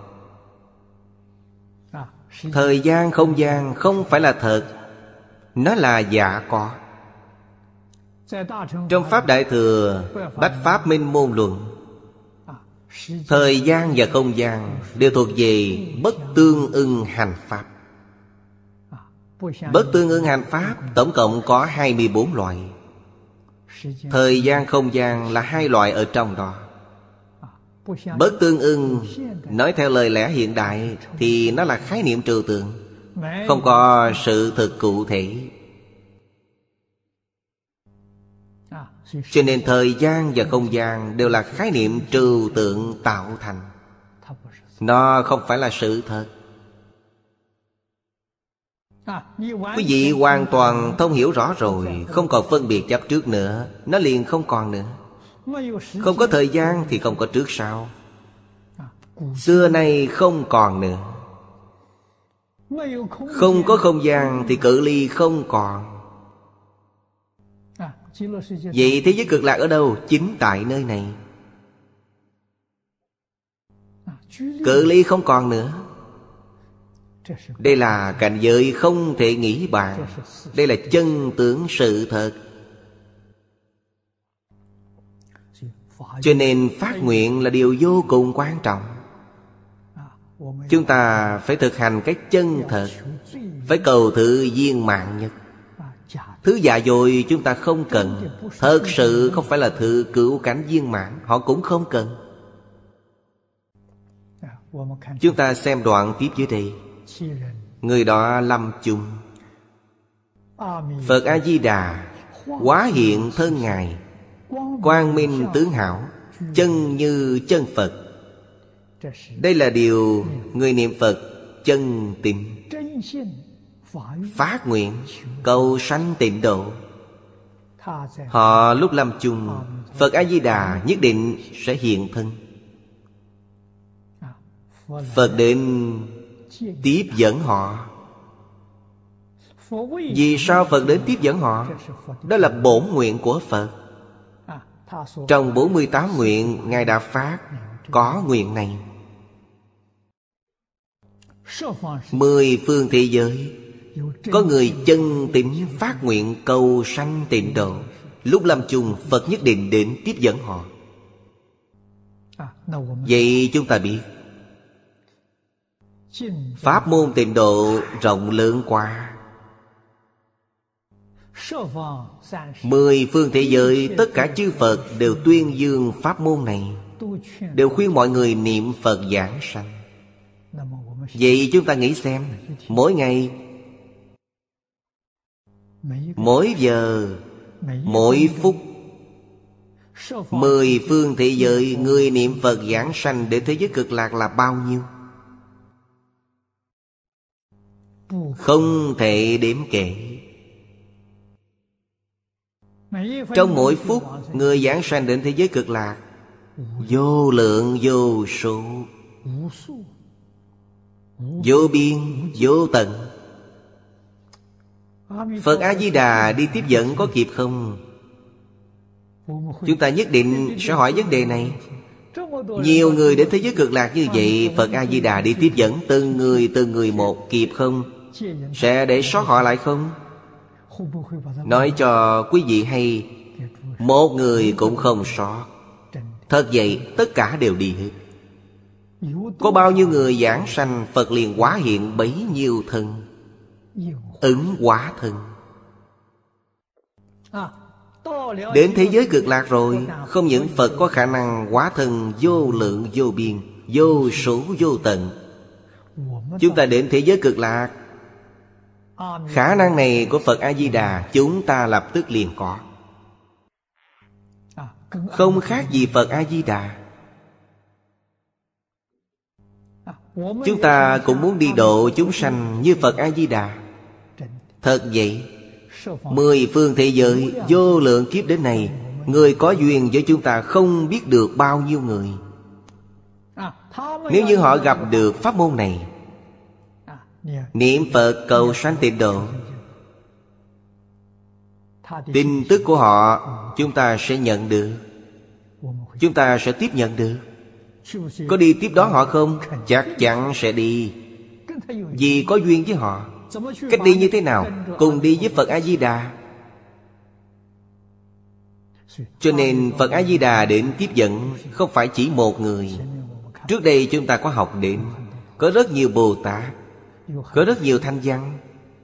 Thời gian không gian không phải là thật, nó là giả có. Trong Pháp Đại Thừa Bách Pháp Minh Môn Luận, thời gian và không gian đều thuộc về bất tương ưng hành pháp. Bất tương ưng hành pháp tổng cộng có 24 loại. Thời gian không gian là 2 loại ở trong đó. Bất tương ưng, nói theo lời lẽ hiện đại thì nó là khái niệm trừu tượng, không có sự thực cụ thể. Cho nên thời gian và không gian đều là khái niệm trừu tượng tạo thành, nó không phải là sự thật. Quý vị hoàn toàn thông hiểu rõ rồi, không còn phân biệt chấp trước nữa, nó liền không còn nữa. Không có thời gian thì không có trước sau. xưa nay không còn nữa. Không có không gian thì cự ly không còn. Vậy thế giới cực lạc ở đâu? Chính tại nơi này. Cự ly không còn nữa. Đây là cảnh giới không thể nghĩ bàn. Đây là chân tướng sự thật. Cho nên phát nguyện là điều vô cùng quan trọng. Chúng ta phải thực hành cái chân thật, phải cầu thử viên mãn nhất. Thứ giả dối chúng ta không cần. Thật sự không phải là thứ cửu cảnh viên mãn, họ cũng không cần. Chúng ta xem đoạn tiếp dưới đây. Người đó lâm chung, Phật A-di-đà hóa hiện thân Ngài, quang minh tướng hảo, chân như chân Phật. Đây là điều người niệm Phật chân tín, phát nguyện cầu sanh tịnh độ. Họ lúc lâm chung, Phật A-di-đà nhất định sẽ hiện thân. Phật đến tiếp dẫn họ. Vì sao Phật đến tiếp dẫn họ? Đó là bổn nguyện của Phật. Trong 48 nguyện Ngài đã phát có nguyện này. 10 phương thế giới có người chân tín phát nguyện cầu sanh tịnh độ. Lúc lâm chung Phật nhất định đến tiếp dẫn họ. Vậy chúng ta biết pháp môn tịnh độ rộng lớn quá. 10 phương thế giới tất cả chư Phật đều tuyên dương pháp môn này, đều khuyên mọi người niệm Phật giảng sanh. Vậy chúng ta nghĩ xem, mỗi ngày, mỗi giờ, mỗi phút, 10 phương thế giới người niệm Phật giảng sanh để thế giới cực lạc là bao nhiêu? Không thể đếm kể. Trong mỗi phút người giảng sanh đến thế giới cực lạc vô lượng vô số, vô biên vô tận. Phật A-di-đà đi tiếp dẫn có kịp không? Chúng ta nhất định sẽ hỏi vấn đề này. Nhiều người đến thế giới cực lạc như vậy, Phật A-di-đà đi tiếp dẫn từng người một, kịp không? Sẽ để sót họ lại không? Nói cho quý vị hay, một người cũng không sót. Thật vậy, tất cả đều đi hết. Có bao nhiêu người giảng sanh, Phật liền hóa hiện bấy nhiêu thân, ứng hóa thân. Đến thế giới cực lạc rồi, không những Phật có khả năng hóa thân vô lượng vô biên, vô số vô tận. Chúng ta đến thế giới cực lạc, khả năng này của Phật A-di-đà chúng ta lập tức liền có. Không khác gì Phật A-di-đà. Chúng ta cũng muốn đi độ chúng sanh như Phật A-di-đà. Thật vậy, 10 phương thế giới vô lượng kiếp đến này, người có duyên với chúng ta không biết được bao nhiêu người. Nếu như họ gặp được pháp môn này, niệm Phật cầu sanh tịnh độ, tin tức của họ chúng ta sẽ nhận được, chúng ta sẽ tiếp nhận được. Có đi tiếp đón họ không? Chắc chắn sẽ đi, vì có duyên với họ. Cách đi như thế nào? Cùng đi với Phật A-di-đà. Cho nên Phật A-di-đà đến tiếp dẫn không phải chỉ một người. Trước đây chúng ta có học đến, có rất nhiều Bồ Tát, có rất nhiều thanh văn.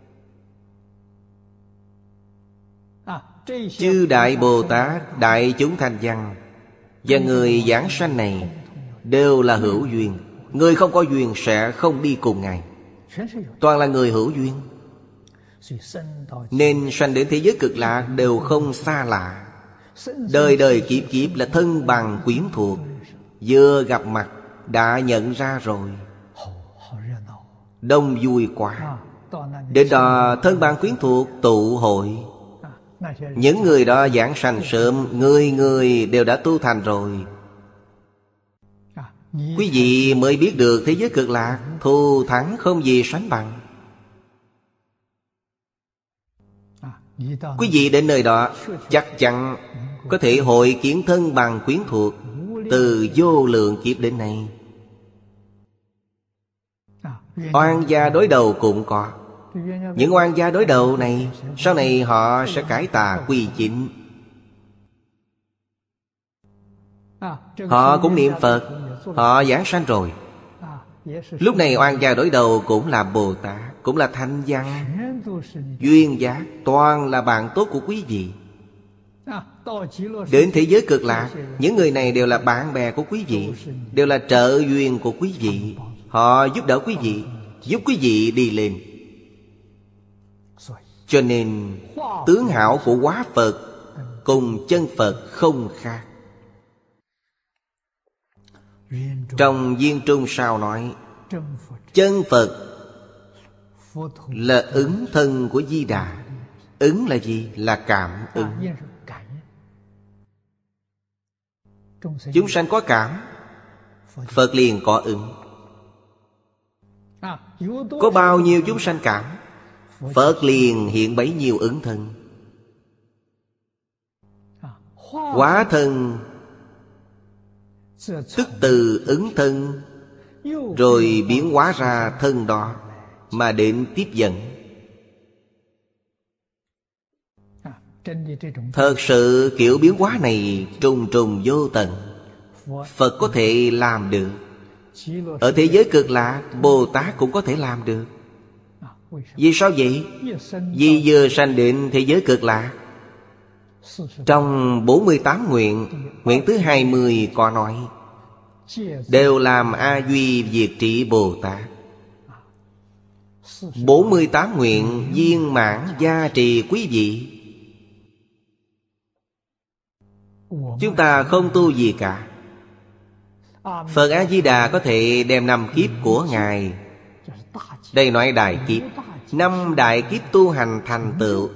Chư Đại Bồ Tát, đại chúng thanh văn và người giảng sanh này đều là hữu duyên. Người không có duyên sẽ không đi cùng Ngài. Toàn là người hữu duyên. Nên sanh đến thế giới cực lạc đều không xa lạ. Đời đời kiếp kiếp là thân bằng quyến thuộc, vừa gặp mặt đã nhận ra rồi. Đông vui quá. Đến đó thân bằng quyến thuộc tụ hội. Những người đó giảng sanh sớm, người người đều đã tu thành rồi. quý vị mới biết được thế giới cực lạc thù thắng không gì sánh bằng. Quý vị đến nơi đó chắc chắn có thể hội kiến thân bằng quyến thuộc từ vô lượng kiếp đến nay. Oan gia đối đầu cũng có. Những oan gia đối đầu này sau này họ sẽ cải tà quy chính. Họ cũng niệm Phật, họ giảng sanh rồi. Lúc này oan gia đối đầu cũng là Bồ Tát, cũng là thanh văn, duyên giác, toàn là bạn tốt của quý vị. Đến thế giới cực lạc, những người này đều là bạn bè của quý vị, đều là trợ duyên của quý vị. Họ giúp đỡ quý vị, giúp quý vị đi lên. Cho nên tướng hảo của hóa Phật cùng chân Phật không khác. Trong Viên Trung Sao nói, chân Phật là ứng thân của Di Đà. Ứng là gì? Là cảm ứng. Chúng sanh có cảm, Phật liền có ứng. Có bao nhiêu chúng sanh cảm, Phật liền hiện bấy nhiêu ứng thân. Hóa thân tức từ ứng thân, rồi biến hóa ra thân đó mà đến tiếp dẫn. Thật sự kiểu biến hóa này trùng trùng vô tận, Phật có thể làm được. Ở thế giới cực lạc, Bồ Tát cũng có thể làm được. Vì sao vậy? Vì vừa sanh đến thế giới cực lạc, trong 48 nguyện, nguyện thứ 20 có nói đều làm A Duy Diệt Trị Bồ Tát. 48 nguyện viên mãn gia trì quý vị. Chúng ta không tu gì cả. Phật A-di-đà có thể đem 5 kiếp của Ngài, đây nói đại kiếp, 5 đại kiếp tu hành thành tựu,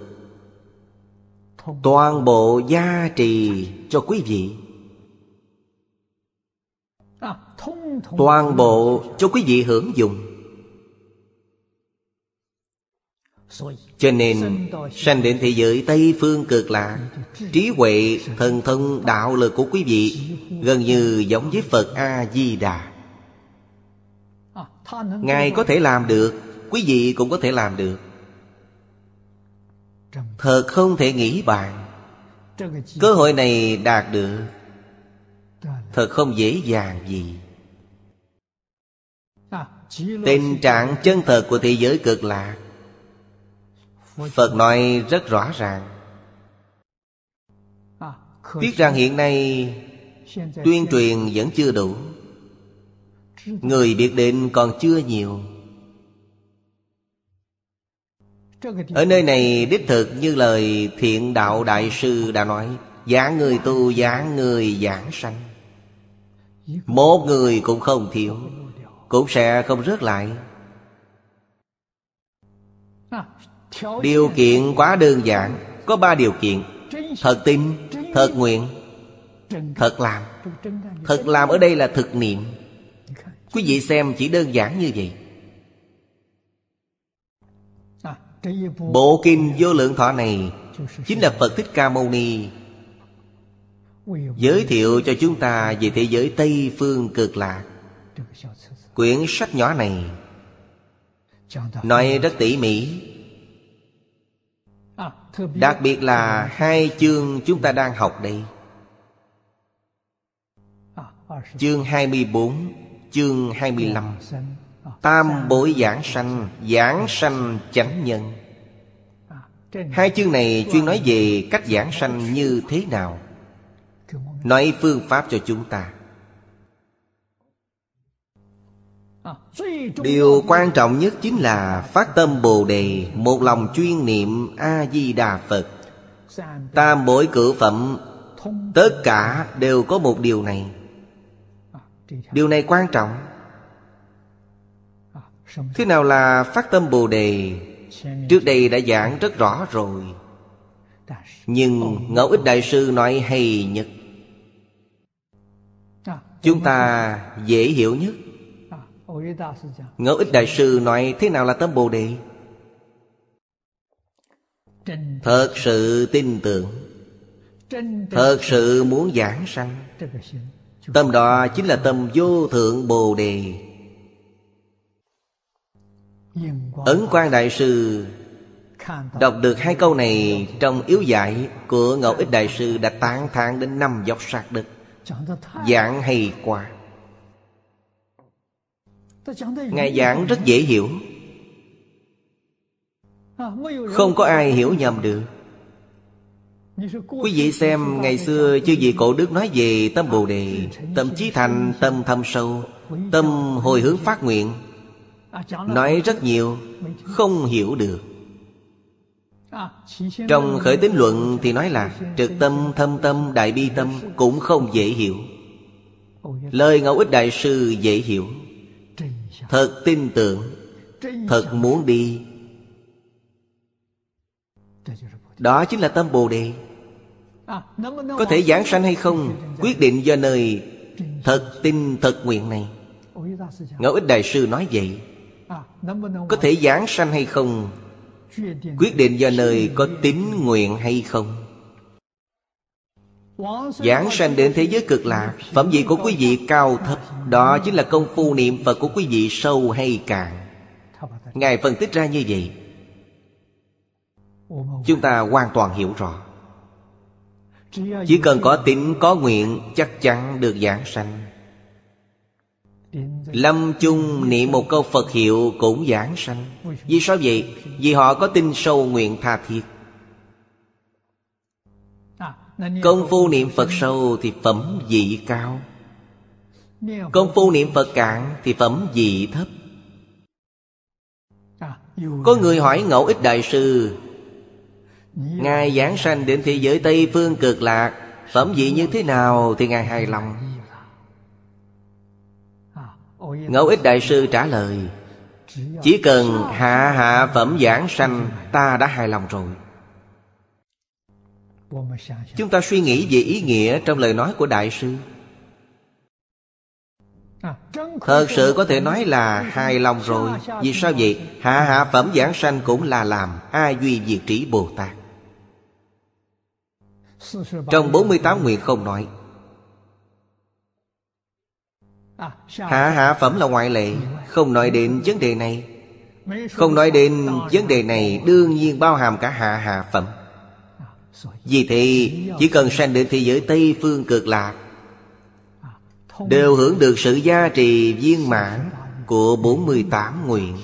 toàn bộ gia trì cho quý vị. Toàn bộ cho quý vị hưởng dụng. Cho nên sanh đến thế giới Tây Phương Cực Lạc, trí huệ, thần thông, đạo lực của quý vị gần như giống với Phật A-di-đà. Ngài có thể làm được, quý vị cũng có thể làm được. Thật không thể nghĩ bàn. Cơ hội này đạt được thật không dễ dàng gì. Tình trạng chân thật của thế giới cực lạc, Phật nói rất rõ ràng. Tiếc rằng hiện nay tuyên truyền vẫn chưa đủ, người biết đến còn chưa nhiều. Ở nơi này đích thực như lời Thiện Đạo Đại Sư đã nói, giảng người tu, giảng người giảng sanh. Một người cũng không thiếu, cũng sẽ không rớt lại. Điều kiện quá đơn giản. Có 3 điều kiện: thật tin, thật nguyện, thật làm. Thật làm ở đây là thực niệm. Quý vị xem chỉ đơn giản như vậy. Bộ kinh Vô Lượng Thọ này chính là Phật Thích Ca Mâu Ni giới thiệu cho chúng ta về thế giới Tây Phương Cực Lạc. Quyển sách nhỏ này nói rất tỉ mỉ. Đặc biệt là 2 chương chúng ta đang học đây, chương 24, chương 25. Tam bối giảng sanh, giảng sanh chánh nhân. 2 chương này chuyên nói về cách giảng sanh như thế nào, nói phương pháp cho chúng ta. Điều quan trọng nhất chính là phát tâm Bồ Đề, một lòng chuyên niệm A-di-đà Phật. Tam bối cửu phẩm tất cả đều có một điều này. Điều này quan trọng. Thế nào là phát tâm Bồ Đề? Trước đây đã giảng rất rõ rồi, nhưng Ngẫu Ích Đại Sư nói hay nhất. chúng ta dễ hiểu nhất. Ngẫu Ích Đại Sư nói thế nào là tâm Bồ Đề? Thật sự tin tưởng, thật sự muốn giảng sanh, tâm đó chính là tâm vô thượng Bồ Đề. Ấn Quang Đại Sư đọc được 2 câu này trong yếu giải của Ngẫu Ích Đại Sư đã tán thán đến 5 dọc sát đất. Giảng hay quá. Ngài giảng rất dễ hiểu, không có ai hiểu nhầm được. Quý vị xem ngày xưa chư vị cổ đức nói về tâm Bồ Đề: tâm chí thành, tâm thâm sâu, tâm hồi hướng phát nguyện. Nói rất nhiều, không hiểu được. Trong Khởi Tín Luận thì nói là trực tâm, thâm tâm, đại bi tâm, cũng không dễ hiểu. Lời Ngẫu Ích Đại Sư dễ hiểu. Thật tin tưởng, thật muốn đi, đó chính là tâm Bồ Đề. Có thể giảng sanh hay không, quyết định do nơi thật tin thật nguyện này. Ngẫu Ích Đại Sư nói vậy. Có thể giảng sanh hay không, quyết định do nơi có tín nguyện hay không. Giảng sanh đến thế giới cực lạc, phẩm vị của quý vị cao thấp, đó chính là công phu niệm Phật của quý vị sâu hay cạn. Ngài phân tích ra như vậy, chúng ta hoàn toàn hiểu rõ. Chỉ cần có tín có nguyện, chắc chắn được giảng sanh. Lâm chung niệm một câu Phật hiệu cũng giảng sanh. Vì sao vậy? Vì họ có tin sâu nguyện tha thiết. Công phu niệm Phật sâu thì phẩm vị cao, công phu niệm Phật cạn thì phẩm vị thấp. Có người hỏi Ngẫu Ích Đại Sư: Ngài giảng sanh đến thế giới Tây Phương Cực Lạc, phẩm vị như thế nào thì Ngài hài lòng? Ngẫu Ích Đại Sư trả lời: chỉ cần hạ phẩm giảng sanh, ta đã hài lòng rồi. Chúng ta suy nghĩ về ý nghĩa trong lời nói của Đại Sư. Thật sự có thể nói là hài lòng rồi. Vì sao vậy? Hạ phẩm giảng sanh cũng là làm A Duy Diệt Trí Bồ Tát. Trong 48 nguyện không nói. Hạ phẩm là ngoại lệ, không nói đến vấn đề này. Không nói đến vấn đề này đương nhiên bao hàm cả hạ phẩm. Vì thế chỉ cần sanh đến thế giới Tây Phương Cực Lạc, đều hưởng được sự gia trì viên mãn của 48 nguyện.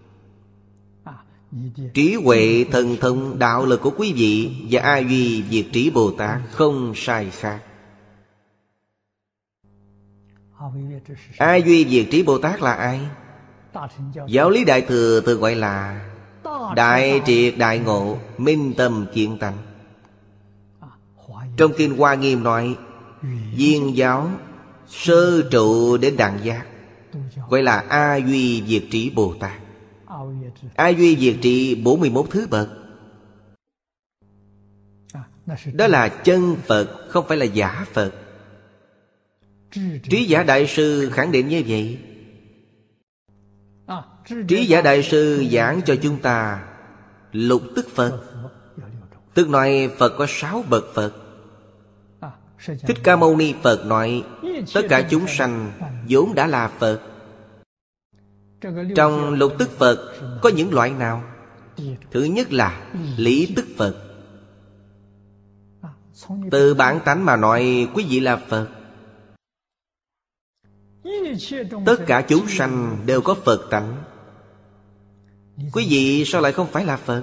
Trí huệ thần thông đạo lực của quý vị và A Duy Diệt Trí Bồ Tát không sai khác. A Duy Diệt Trí Bồ Tát là ai? Giáo lý Đại Thừa thường gọi là đại triệt đại ngộ, minh tâm kiến tánh. Trong Kinh Hoa Nghiêm nói viên giáo sơ trụ đến đẳng giác, gọi là A Duy Diệt Trí Bồ Tát. A Duy Diệt Trí 41 thứ bậc. Đó là chân Phật, không phải là giả Phật. Trí Giả Đại Sư khẳng định như vậy. Trí Giả Đại Sư giảng cho chúng ta lục tức Phật, tức nói Phật có 6 bậc Phật. Thích Ca Mâu Ni Phật nói tất cả chúng sanh vốn đã là Phật. Trong lục tức Phật có những loại nào? Thứ nhất là lý tức Phật. Từ bản tánh mà nói quý vị là Phật. Tất cả chúng sanh đều có Phật tánh. Quý vị sao lại không phải là Phật?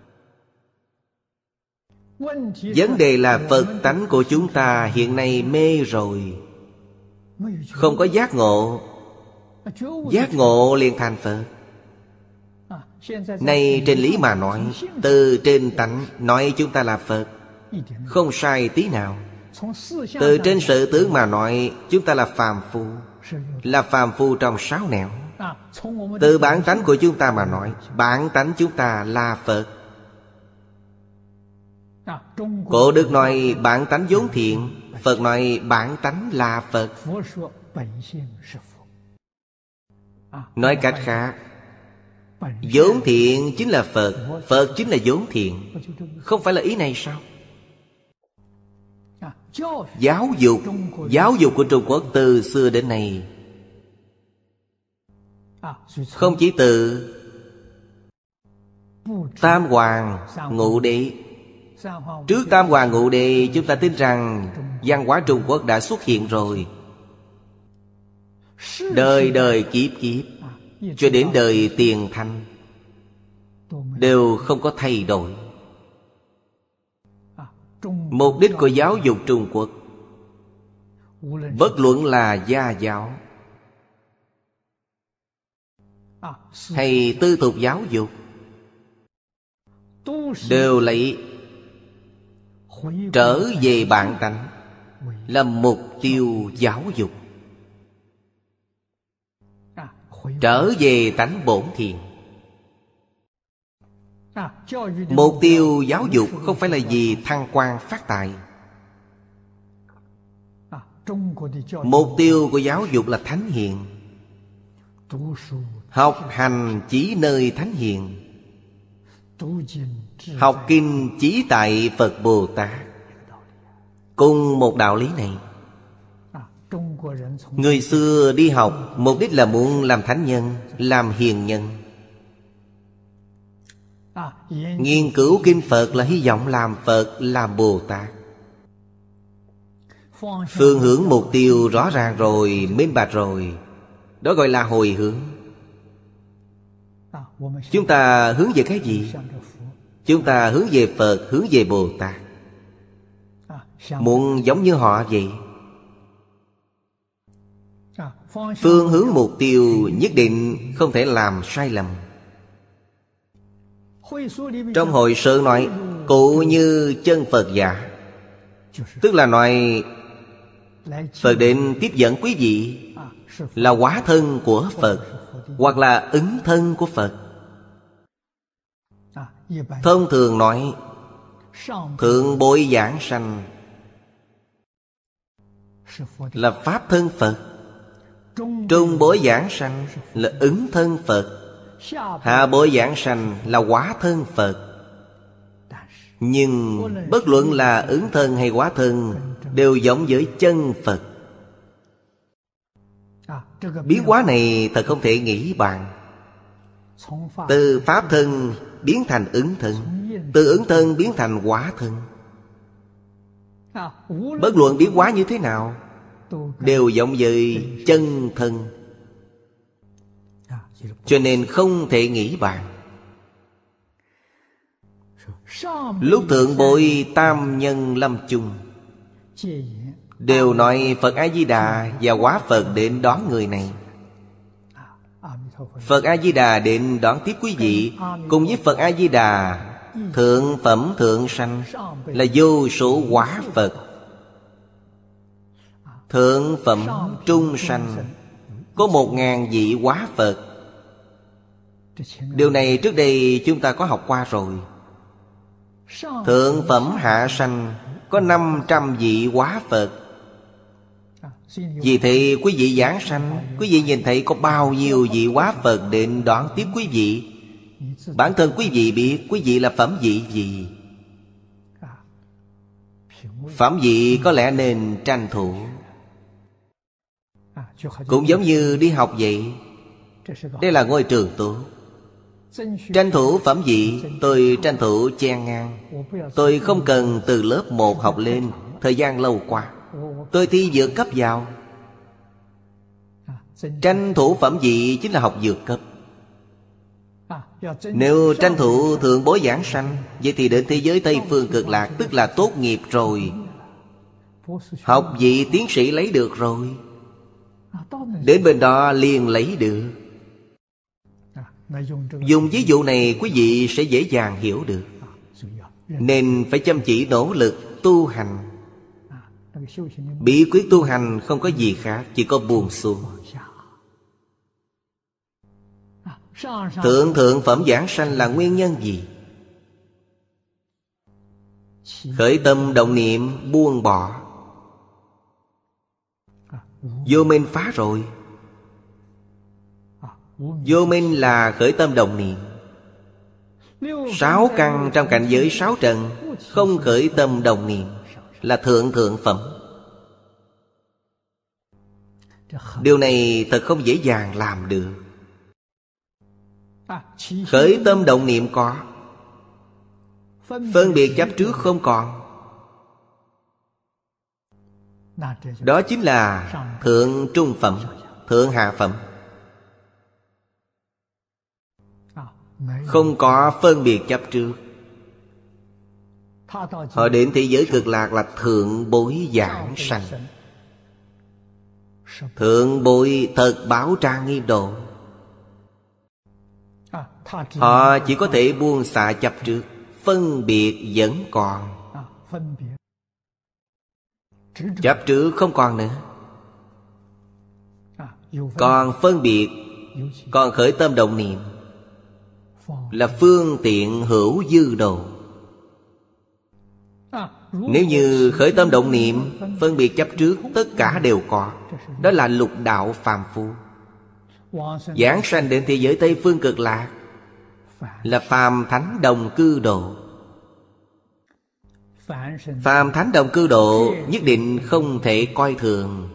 Vấn đề là Phật tánh của chúng ta hiện nay mê rồi, không có giác ngộ. Giác ngộ liền thành Phật. Nay trên lý mà nói, từ trên tánh nói chúng ta là Phật, không sai tí nào. Từ trên sự tướng mà nói, chúng ta là phàm phu, là phàm phu trong 6 nẻo. Từ bản tánh của chúng ta mà nói, bản tánh chúng ta là Phật. Cổ đức nói bản tánh vốn thiện, Phật nói bản tánh là Phật. Nói cách khác, vốn thiện chính là Phật, Phật chính là vốn thiện. Không phải là ý này sao? Giáo dục của Trung Quốc từ xưa đến nay, không chỉ từ Tam Hoàng Ngũ Đế. Trước Tam Hoàng Ngũ Đế, chúng ta tin rằng văn hóa Trung Quốc đã xuất hiện rồi. Đời đời kiếp kiếp, cho đến đời Tiền Thanh, đều không có thay đổi. Mục đích của giáo dục Trung Quốc, bất luận là gia giáo hay tư thục giáo dục, đều lấy trở về bản tánh làm mục tiêu giáo dục. Trở về tánh bổn thiện. Mục tiêu giáo dục không phải là vì thăng quan phát tài. Mục tiêu của giáo dục là thánh hiền. Học hành chỉ nơi thánh hiền, học kinh chỉ tại Phật Bồ Tát. Cùng một đạo lý này. Người xưa đi học mục đích là muốn làm thánh nhân, làm hiền nhân. Nghiên cứu kinh Phật là hy vọng làm Phật, làm Bồ Tát. Phương hướng mục tiêu rõ ràng rồi, minh bạch rồi, đó gọi là hồi hướng. Chúng ta hướng về cái gì? Chúng ta hướng về Phật, hướng về Bồ Tát. Muốn giống như họ vậy. Phương hướng mục tiêu nhất định không thể làm sai lầm. Trong hội sự nói cụ như chân Phật giả, tức là nói Phật đến tiếp dẫn quý vị là hóa thân của Phật, hoặc là ứng thân của Phật. Thông thường nói thượng bối giảng sanh là pháp thân Phật, trung bối giảng sanh là ứng thân Phật, hạ bối giảng sanh là hóa thân Phật. Nhưng bất luận là ứng thân hay hóa thân đều giống với chân Phật. Biến hóa này thật không thể nghĩ bàn. Từ pháp thân biến thành ứng thân, từ ứng thân biến thành hóa thân. Bất luận biến hóa như thế nào đều giống với chân thân. Cho nên không thể nghĩ bàn. Lúc thượng bội tam nhân lâm chung đều nói Phật A-di-đà và hóa Phật đến đón người này. Phật A-di-đà đến đón tiếp quý vị, cùng với Phật A-di-đà thượng phẩm thượng sanh là vô số hóa Phật. Thượng phẩm trung sanh có 1000 vị hóa Phật. Điều này trước đây chúng ta có học qua rồi. Thượng phẩm hạ sanh có 500 vị hóa Phật. Vì thế quý vị giảng sanh, quý vị nhìn thấy có bao nhiêu vị hóa Phật đến đón tiếp quý vị. Bản thân quý vị biết quý vị là phẩm vị gì. Phẩm vị có lẽ nên tranh thủ. Cũng giống như đi học vậy. Đây là ngôi trường tốt. Tranh thủ phẩm vị, tôi tranh thủ chen ngang. Tôi không cần từ lớp 1 học lên, thời gian lâu quá. Tôi thi vượt cấp vào. Tranh thủ phẩm vị chính là học vượt cấp. Nếu tranh thủ thượng bối giảng sanh, vậy thì đến thế giới Tây Phương Cực Lạc, tức là tốt nghiệp rồi. Học vị tiến sĩ lấy được rồi, đến bên đó liền lấy được. Dùng ví dụ này quý vị sẽ dễ dàng hiểu được. Nên phải chăm chỉ nỗ lực tu hành. Bí quyết tu hành không có gì khác, chỉ có buông xuống. Thượng phẩm giảng sanh là nguyên nhân gì? Khởi tâm động niệm buông bỏ. Vô minh phá rồi. Vô minh là khởi tâm động niệm. 6 căn trong cảnh giới 6 trần không khởi tâm động niệm là thượng thượng phẩm. Điều này thật không dễ dàng làm được. Khởi tâm động niệm có, phân biệt chấp trước không còn. Đó chính là thượng trung phẩm, thượng hạ phẩm. Không có phân biệt chấp trước. Họ đến thế giới cực lạc là thượng bối giảng sanh. Thượng bối thật báo trang nghiêm độ. Họ chỉ có thể buông xả chấp trước. Phân biệt vẫn còn. Chấp trước không còn nữa. Còn phân biệt, còn khởi tâm động niệm là phương tiện hữu dư độ. Nếu như khởi tâm động niệm, phân biệt chấp trước, tất cả đều có. Đó là lục đạo phàm phu. Giảng sanh đến thế giới Tây Phương Cực Lạc là phàm thánh đồng cư độ. Phàm thánh đồng cư độ nhất định không thể coi thường.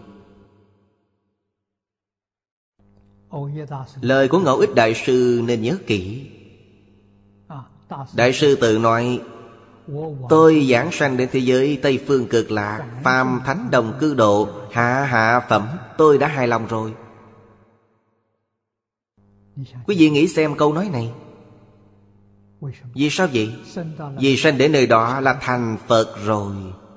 Lời của Ngẫu Ích Đại Sư nên nhớ kỹ. Đại sư tự nói: tôi giảng sanh đến thế giới Tây Phương Cực Lạc, phàm thánh đồng cư độ, hạ hạ phẩm, tôi đã hài lòng rồi. Quý vị nghĩ xem câu nói này. Vì sao vậy? Vì sanh đến nơi đó là thành Phật rồi.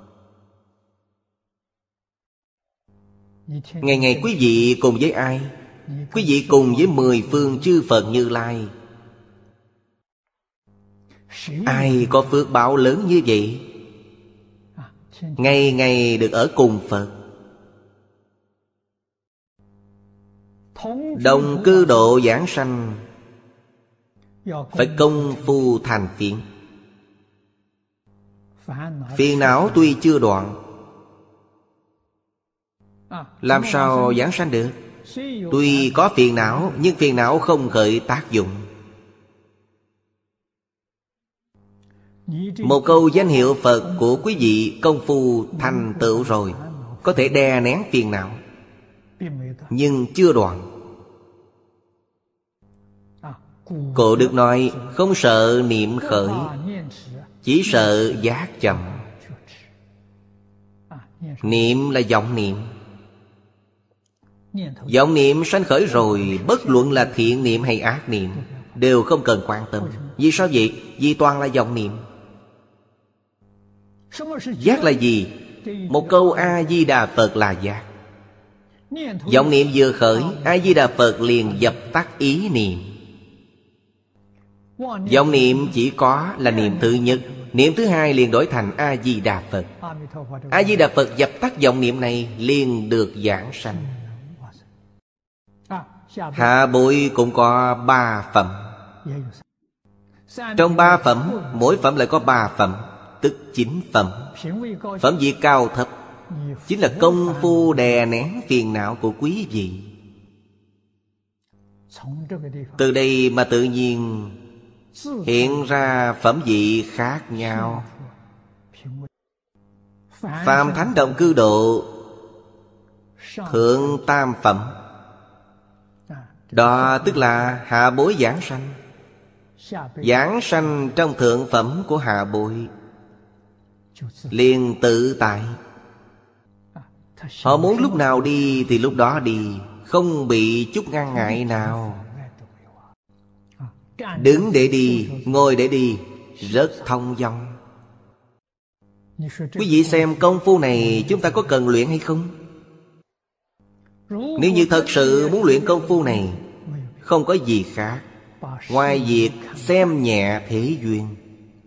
Ngày ngày quý vị cùng với ai? Quý vị cùng với 10 phương chư Phật Như Lai. Ai có phước báo lớn như vậy? Ngày ngày được ở cùng Phật. Đồng cư độ giảng sanh, phải công phu thành phiền. Phiền não tuy chưa đoạn, làm sao giảng sanh được? Tuy có phiền não, nhưng phiền não không khởi tác dụng. Một câu danh hiệu Phật của quý vị công phu thành tựu rồi, có thể đè nén phiền não, nhưng chưa đoạn. Cổ Đức nói: không sợ niệm khởi, chỉ sợ giác chậm. Niệm là vọng niệm. Vọng niệm sanh khởi rồi, bất luận là thiện niệm hay ác niệm đều không cần quan tâm. Vì sao vậy? Vì toàn là vọng niệm. Giác là gì? Một câu A-di-đà Phật là giác. Vọng niệm vừa khởi, A-di-đà Phật liền dập tắt ý niệm. Vọng niệm chỉ có là niệm thứ nhất, niệm thứ hai liền đổi thành A-di-đà Phật. A-di-đà Phật dập tắt vọng niệm này, liền được giảng sanh. Hạ bối cũng có 3 phẩm. Trong 3 phẩm, mỗi phẩm lại có 3 phẩm, tức 9 phẩm. Phẩm vị cao thấp chính là công phu đè nén phiền não của quý vị. Từ đây mà tự nhiên hiện ra phẩm vị khác nhau. Phàm thánh đồng cư độ, thượng tam phẩm. Đó tức là hạ bối giảng sanh. Giảng sanh trong thượng phẩm của hạ bối, liền tự tại. Họ muốn lúc nào đi thì lúc đó đi, không bị chút ngăn ngại nào. Đứng để đi, ngồi để đi, rất thông dong. Quý vị xem công phu này chúng ta có cần luyện hay không? Nếu như thật sự muốn luyện công phu này, không có gì khác ngoài việc xem nhẹ thế duyên,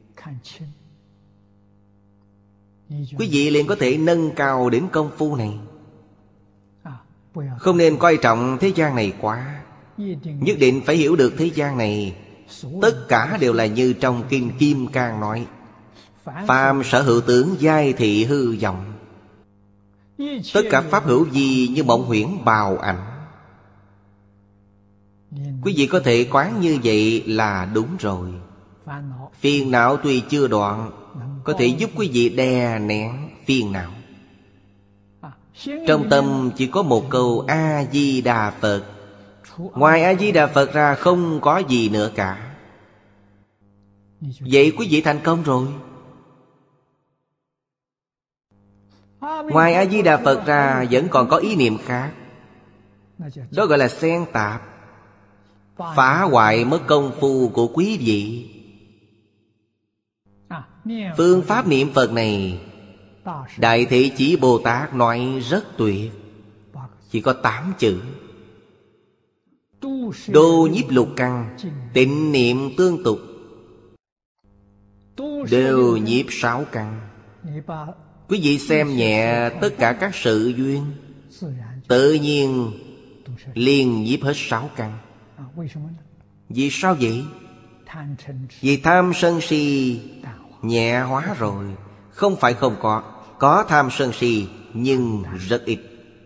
quý vị liền có thể nâng cao đến công phu này. Không nên coi trọng thế gian này quá. Nhất định phải hiểu được thế gian này tất cả đều là như trong Kinh Kim Cang nói: Phàm sở hữu tướng giai thị hư vọng. Tất cả pháp hữu vi như mộng huyễn bào ảnh. Quý vị có thể quán như vậy là đúng rồi. Phiền não tuy chưa đoạn, có thể giúp quý vị đè nén phiền não. Trong tâm chỉ có một câu A-di-đà Phật. Ngoài A-di-đà Phật ra không có gì nữa cả. Vậy quý vị thành công rồi. Ngoài A-di-đà Phật ra vẫn còn có ý niệm khác. Đó gọi là xen tạp, phá hoại mất công phu của quý vị. Phương pháp niệm Phật này Đại Thế Chí Bồ Tát nói rất tuyệt. Chỉ có 8 chữ: đô nhiếp lục căn, tịnh niệm tương tục, đều nhiếp 6 căn. Quý vị xem nhẹ tất cả các sự duyên, tự nhiên liền nhiếp hết 6 căn. Vì sao vậy? Vì tham sân si nhẹ hóa rồi. Không phải không có tham sân si, nhưng rất ít.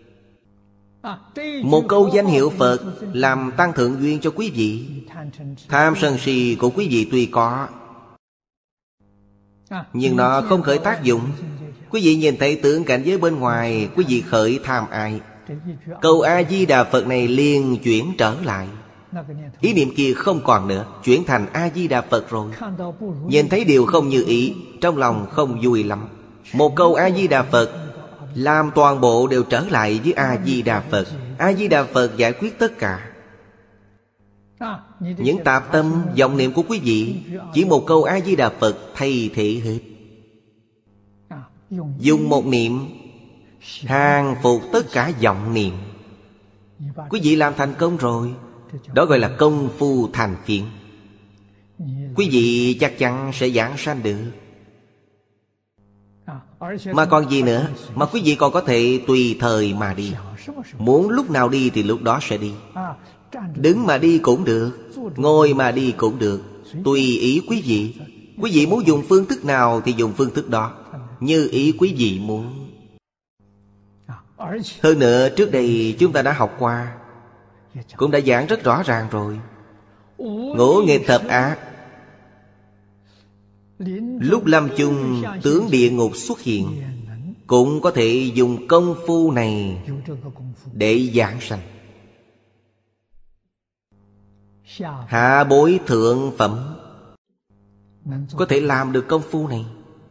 Một câu danh hiệu Phật làm tăng thượng duyên cho quý vị. Tham sân si của quý vị tuy có, nhưng nó không khởi tác dụng. Quý vị nhìn thấy tưởng cảnh giới bên ngoài, quý vị khởi tham ai, câu A-di-đà Phật này liền chuyển trở lại. Ý niệm kia không còn nữa, chuyển thành A-di-đà Phật rồi. Nhìn thấy điều không như ý, trong lòng không vui lắm. Một câu A-di-đà Phật làm toàn bộ đều trở lại với A-di-đà Phật. A-di-đà Phật giải quyết tất cả. Những tạp tâm, vọng niệm của quý vị chỉ một câu A-di-đà Phật thay thế hết. Dùng một niệm hàng phục tất cả vọng niệm. Quý vị làm thành công rồi. Đó gọi là công phu thành phiền. Quý vị chắc chắn sẽ giảng sanh được. Mà còn gì nữa? Mà quý vị còn có thể tùy thời mà đi. Muốn lúc nào đi thì lúc đó sẽ đi. Đứng mà đi cũng được, ngồi mà đi cũng được, tùy ý quý vị. Quý vị muốn dùng phương thức nào thì dùng phương thức đó, như ý quý vị muốn. Hơn nữa trước đây chúng ta đã học qua, cũng đã giảng rất rõ ràng rồi. Ngũ nghịch thập ác, lúc lâm chung tướng địa ngục xuất hiện, cũng có thể dùng công phu này để giảng sanh. Hạ bối thượng phẩm có thể làm được công phu này.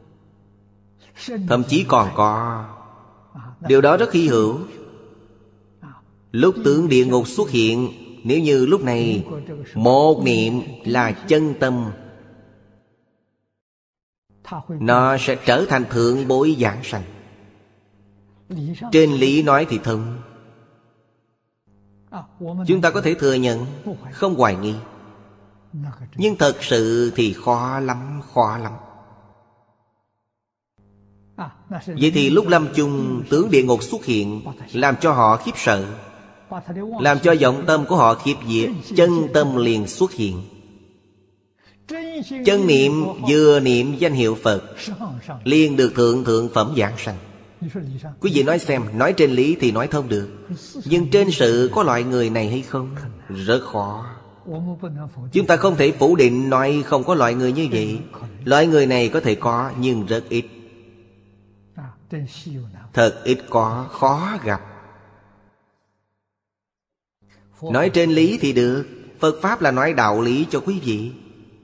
Thậm chí còn có, điều đó rất hy hữu. Lúc tướng địa ngục xuất hiện, nếu như lúc này một niệm là chân tâm, nó sẽ trở thành thượng bối giảng sanh. Trên lý nói thì thông, chúng ta có thể thừa nhận, không hoài nghi. Nhưng thật sự thì khó lắm, khó lắm. Vậy thì lúc lâm chung tướng địa ngục xuất hiện, làm cho họ khiếp sợ, làm cho vọng tâm của họ khiếp vía, chân tâm liền xuất hiện. Chân niệm vừa niệm danh hiệu Phật, liền được thượng phẩm giảng sanh. Quý vị nói xem, nói trên lý thì nói thông được, nhưng trên sự có loại người này hay không? Rất khó. Chúng ta không thể phủ định nói không có loại người như vậy. Loại người này có thể có, nhưng rất ít. Thật ít có, khó gặp. Nói trên lý thì được. Phật Pháp là nói đạo lý cho quý vị.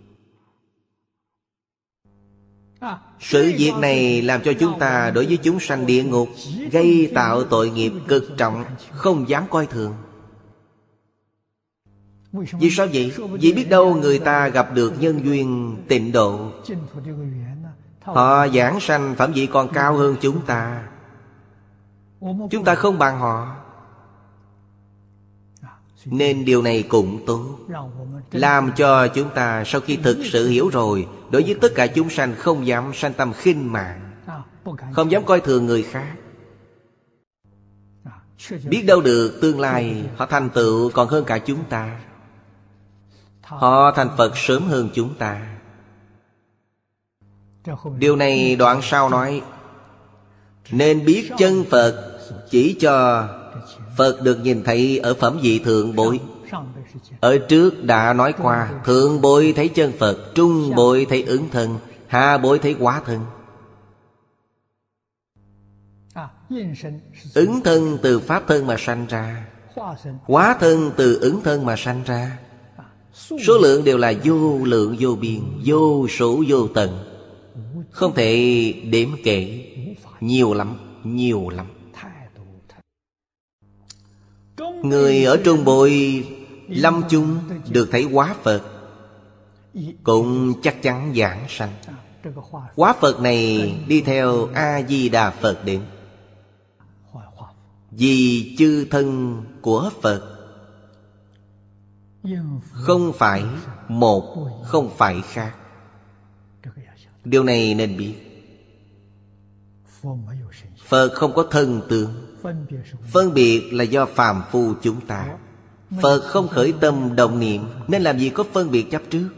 Sự việc này làm cho chúng ta đối với chúng sanh địa ngục gây tạo tội nghiệp cực trọng, không dám coi thường. Vì sao vậy? Vì biết đâu người ta gặp được nhân duyên tịnh độ, họ giảng sanh phẩm vị còn cao hơn chúng ta. Chúng ta không bằng họ, nên điều này cũng tốt, làm cho chúng ta sau khi thực sự hiểu rồi, đối với tất cả chúng sanh không dám sanh tâm khinh mạn, không dám coi thường người khác. Biết đâu được tương lai họ thành tựu còn hơn cả chúng ta, họ thành Phật sớm hơn chúng ta. Điều này đoạn sau nói: nên biết chân Phật chỉ cho Phật được nhìn thấy ở phẩm vị thượng bối. Ở trước đã nói qua, thượng bối thấy chân Phật, trung bối thấy ứng thân, hạ bối thấy hóa thân. Ứng thân từ pháp thân mà sanh ra, hóa thân từ ứng thân mà sanh ra. Số lượng đều là vô lượng vô biên, vô số vô tận, không thể đếm kể. Nhiều lắm, nhiều lắm. Người ở trung bối lâm chung được thấy hóa Phật, cũng chắc chắn giảng sanh. Hóa Phật này đi theo A-di-đà Phật đến, vì chư thân của Phật, không phải một, không phải khác. Điều này nên biết. Phật không có thân tướng. Phân biệt là do phàm phu chúng ta. Phật không khởi tâm động niệm, nên làm gì có phân biệt chấp trước.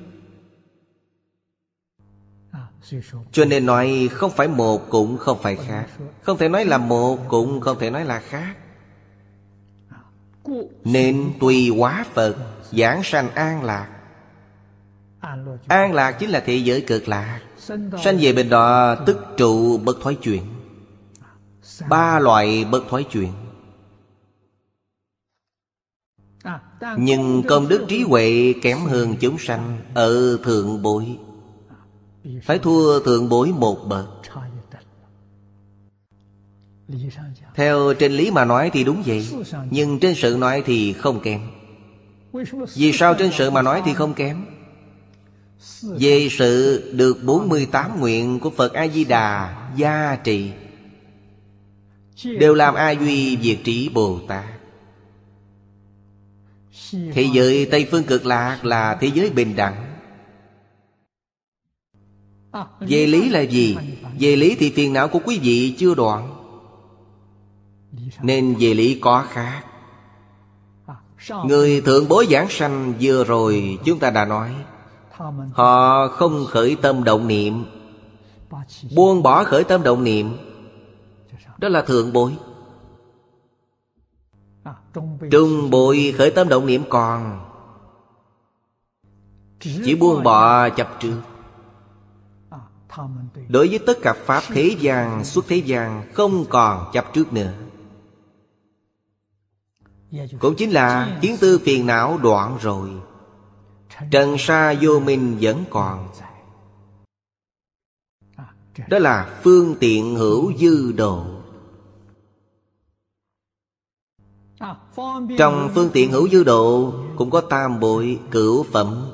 Cho nên nói không phải một cũng không phải khác. Không thể nói là một cũng không thể nói là khác. Nên tùy hóa Phật giảng sanh an lạc. An lạc chính là thế giới cực lạc. Sanh về bên đó tức trụ bất thoái chuyển. 3 loại bất thoái chuyển. Nhưng công đức trí huệ kém hơn chúng sanh ở thượng bối, phải thua thượng bối một bậc. Theo trên lý mà nói thì đúng vậy, nhưng trên sự nói thì không kém. Vì sao trên sự mà nói thì không kém? Về sự được 48 nguyện của Phật A-di-đà gia trì, đều làm A Duy Diệt Trí Bồ Tát. Thế giới Tây Phương Cực Lạc là thế giới bình đẳng. Về lý là gì? Về lý thì phiền não của quý vị chưa đoạn, nên về lý có khác. Người thượng bối giảng sanh vừa rồi chúng ta đã nói, họ không khởi tâm động niệm, buông bỏ khởi tâm động niệm, đó là thượng bối. Trung bối khởi tâm động niệm còn, chỉ buông bỏ chấp trước. Đối với tất cả pháp thế gian, xuất thế gian, không còn chấp trước nữa. Cũng chính là kiến tư phiền não đoạn rồi, trần sa vô minh vẫn còn. Đó là phương tiện hữu dư độ. Trong phương tiện hữu dư độ cũng có tam bội cửu phẩm.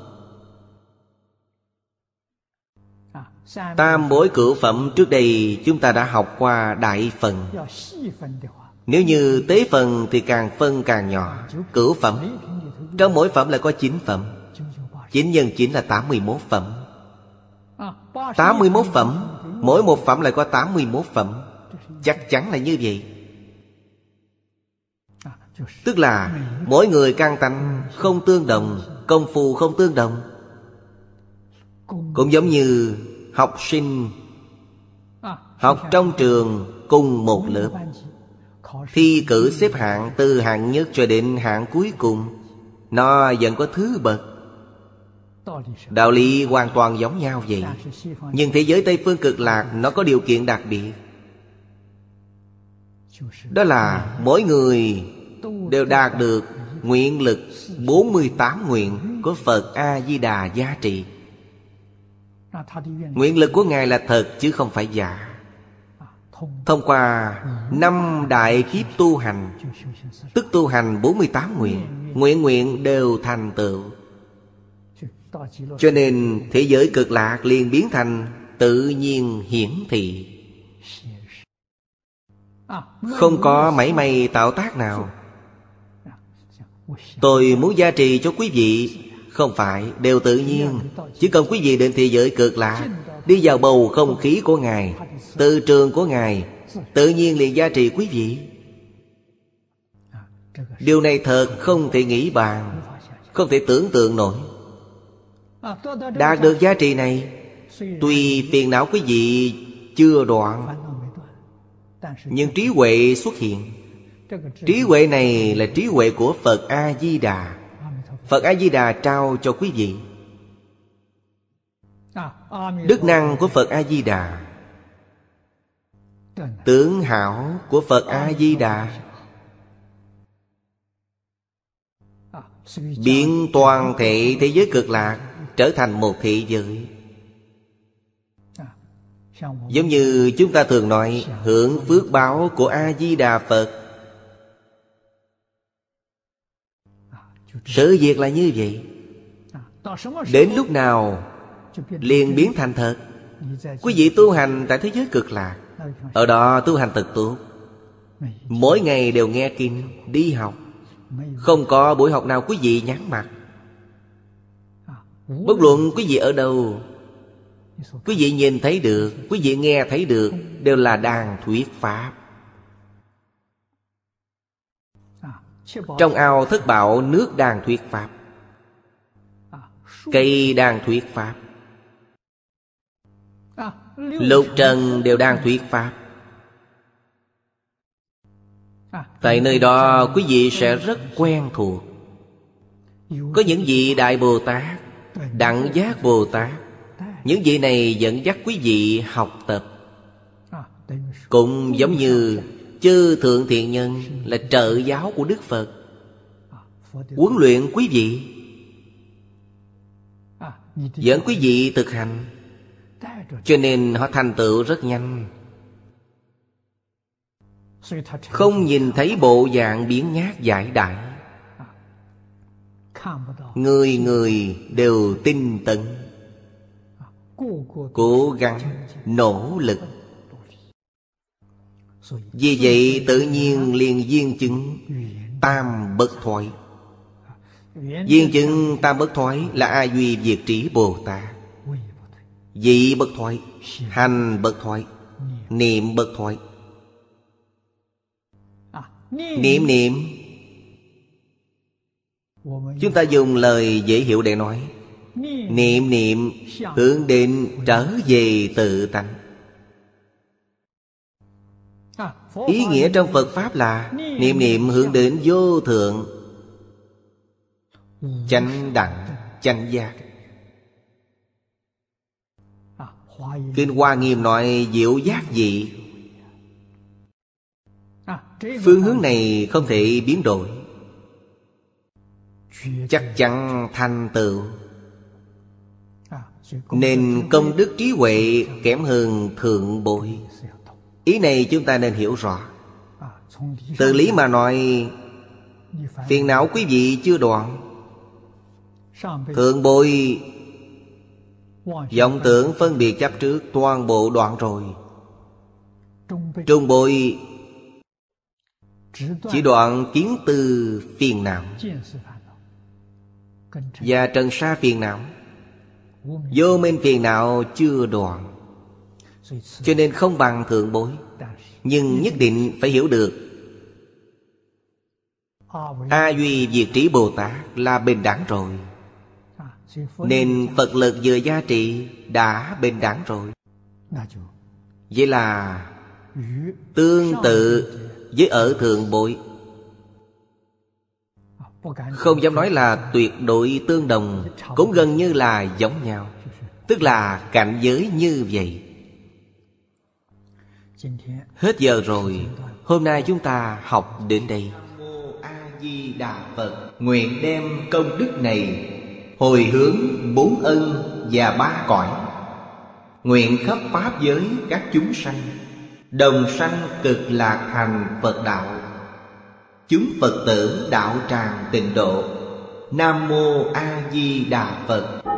Tam bối cửu phẩm trước đây chúng ta đã học qua đại phần. Nếu như tế phần thì càng phân càng nhỏ. Cửu phẩm, trong mỗi phẩm lại có 9 phẩm. 9 nhân 9 là 81 phẩm. 81 phẩm, mỗi một phẩm lại có 81 phẩm. Chắc chắn là như vậy. Tức là mỗi người căn tánh không tương đồng, công phu không tương đồng. Cũng giống như học sinh học trong trường cùng một lớp, thi cử xếp hạng từ hạng nhất cho đến hạng cuối cùng, nó vẫn có thứ bậc. Đạo lý hoàn toàn giống nhau vậy. Nhưng thế giới Tây Phương Cực Lạc nó có điều kiện đặc biệt. Đó là mỗi người đều đạt được nguyện lực 48 nguyện của Phật A-di-đà gia trị. Nguyện lực của Ngài là thật chứ không phải giả. Thông qua 5 đại kiếp tu hành, tức tu hành 48 nguyện, nguyện nguyện đều thành tựu. Cho nên thế giới cực lạc liền biến thành tự nhiên hiển thị, không có mảy may tạo tác nào. Tôi muốn gia trì cho quý vị, không phải, đều tự nhiên. Chỉ cần quý vị đến thế giới cực lạc, đi vào bầu không khí của Ngài, từ trường của Ngài, tự nhiên liền gia trì quý vị. Điều này thật không thể nghĩ bàn, không thể tưởng tượng nổi. Đạt được giá trị này, Tuy phiền não quý vị chưa đoạn, nhưng trí huệ xuất hiện. Trí huệ này là trí huệ của Phật A-di-đà. Phật A-di-đà trao cho quý vị. Đức năng của Phật A-di-đà, tướng hảo của Phật A-di-đà, biến toàn thể thế giới cực lạc trở thành một thế giới. Giống như chúng ta thường nói, hưởng phước báo của A-di-đà Phật. Sự việc là như vậy. Đến lúc nào liền biến thành thật. Quý vị tu hành tại thế giới cực lạc, ở đó tu hành thật tốt. Mỗi ngày đều nghe kinh, đi học. Không có buổi học nào quý vị nhắm mặt. Bất luận quý vị ở đâu, quý vị nhìn thấy được, quý vị nghe thấy được, đều là đang thuyết pháp. Trong ao thất bảo, nước đang thuyết pháp, cây đang thuyết pháp, lục trần đều đang thuyết pháp. Tại nơi đó quý vị sẽ rất quen thuộc. Có những vị Đại Bồ Tát, Đẳng Giác Bồ Tát, những vị này dẫn dắt quý vị học tập. Cũng giống như chư thượng thiện nhân là trợ giáo của Đức Phật, huấn luyện quý vị, dẫn quý vị thực hành, cho nên họ thành tựu rất nhanh. Không nhìn thấy bộ dạng biến nhát giải đại, người người đều tinh tấn, cố gắng, nỗ lực. Vì vậy tự nhiên liền viên chứng tam bất thoái. Viên chứng tam bất thoái là A Duy Diệt Trí Bồ Tát. Vị bất thoái, hành bất thoái, niệm bất thoái. Niệm chúng ta dùng lời dễ hiểu để nói, niệm hướng đến trở về tự tánh. Ý nghĩa trong Phật Pháp là niệm hướng đến vô thượng chánh đẳng chánh giác. Kinh Hoa Nghiêm nói diệu giác dị. Phương hướng này không thể biến đổi, chắc chắn thành tựu. Nên công đức trí huệ kém hơn thượng bội. Ý này chúng ta nên hiểu rõ. Từ lý mà nói, phiền não quý vị chưa đoạn. Thượng bội vọng tưởng phân biệt chấp trước toàn bộ đoạn rồi. Trung bội chỉ đoạn kiến tư phiền não và trần sa phiền não. Vô minh phiền não chưa đoạn, cho nên không bằng thượng bối. Nhưng nhất định phải hiểu được A Duy Diệt Trí Bồ Tát là bình đẳng rồi. Nên Phật lực vừa gia trị đã bình đẳng rồi. Vậy là tương tự với ở thượng bội. Không dám nói là tuyệt đối tương đồng, cũng gần như là giống nhau. Tức là cảnh giới như vậy. Hết giờ rồi. Hôm nay chúng ta học đến đây. Nam Mô A Di Đà Phật. Nguyện đem công đức này hồi hướng 4 ân và 3 cõi. Nguyện khắp pháp giới các chúng sanh đồng sanh cực lạc thành Phật đạo. Chúng Phật tử đạo tràng tịnh độ. Nam Mô A Di Đà Phật.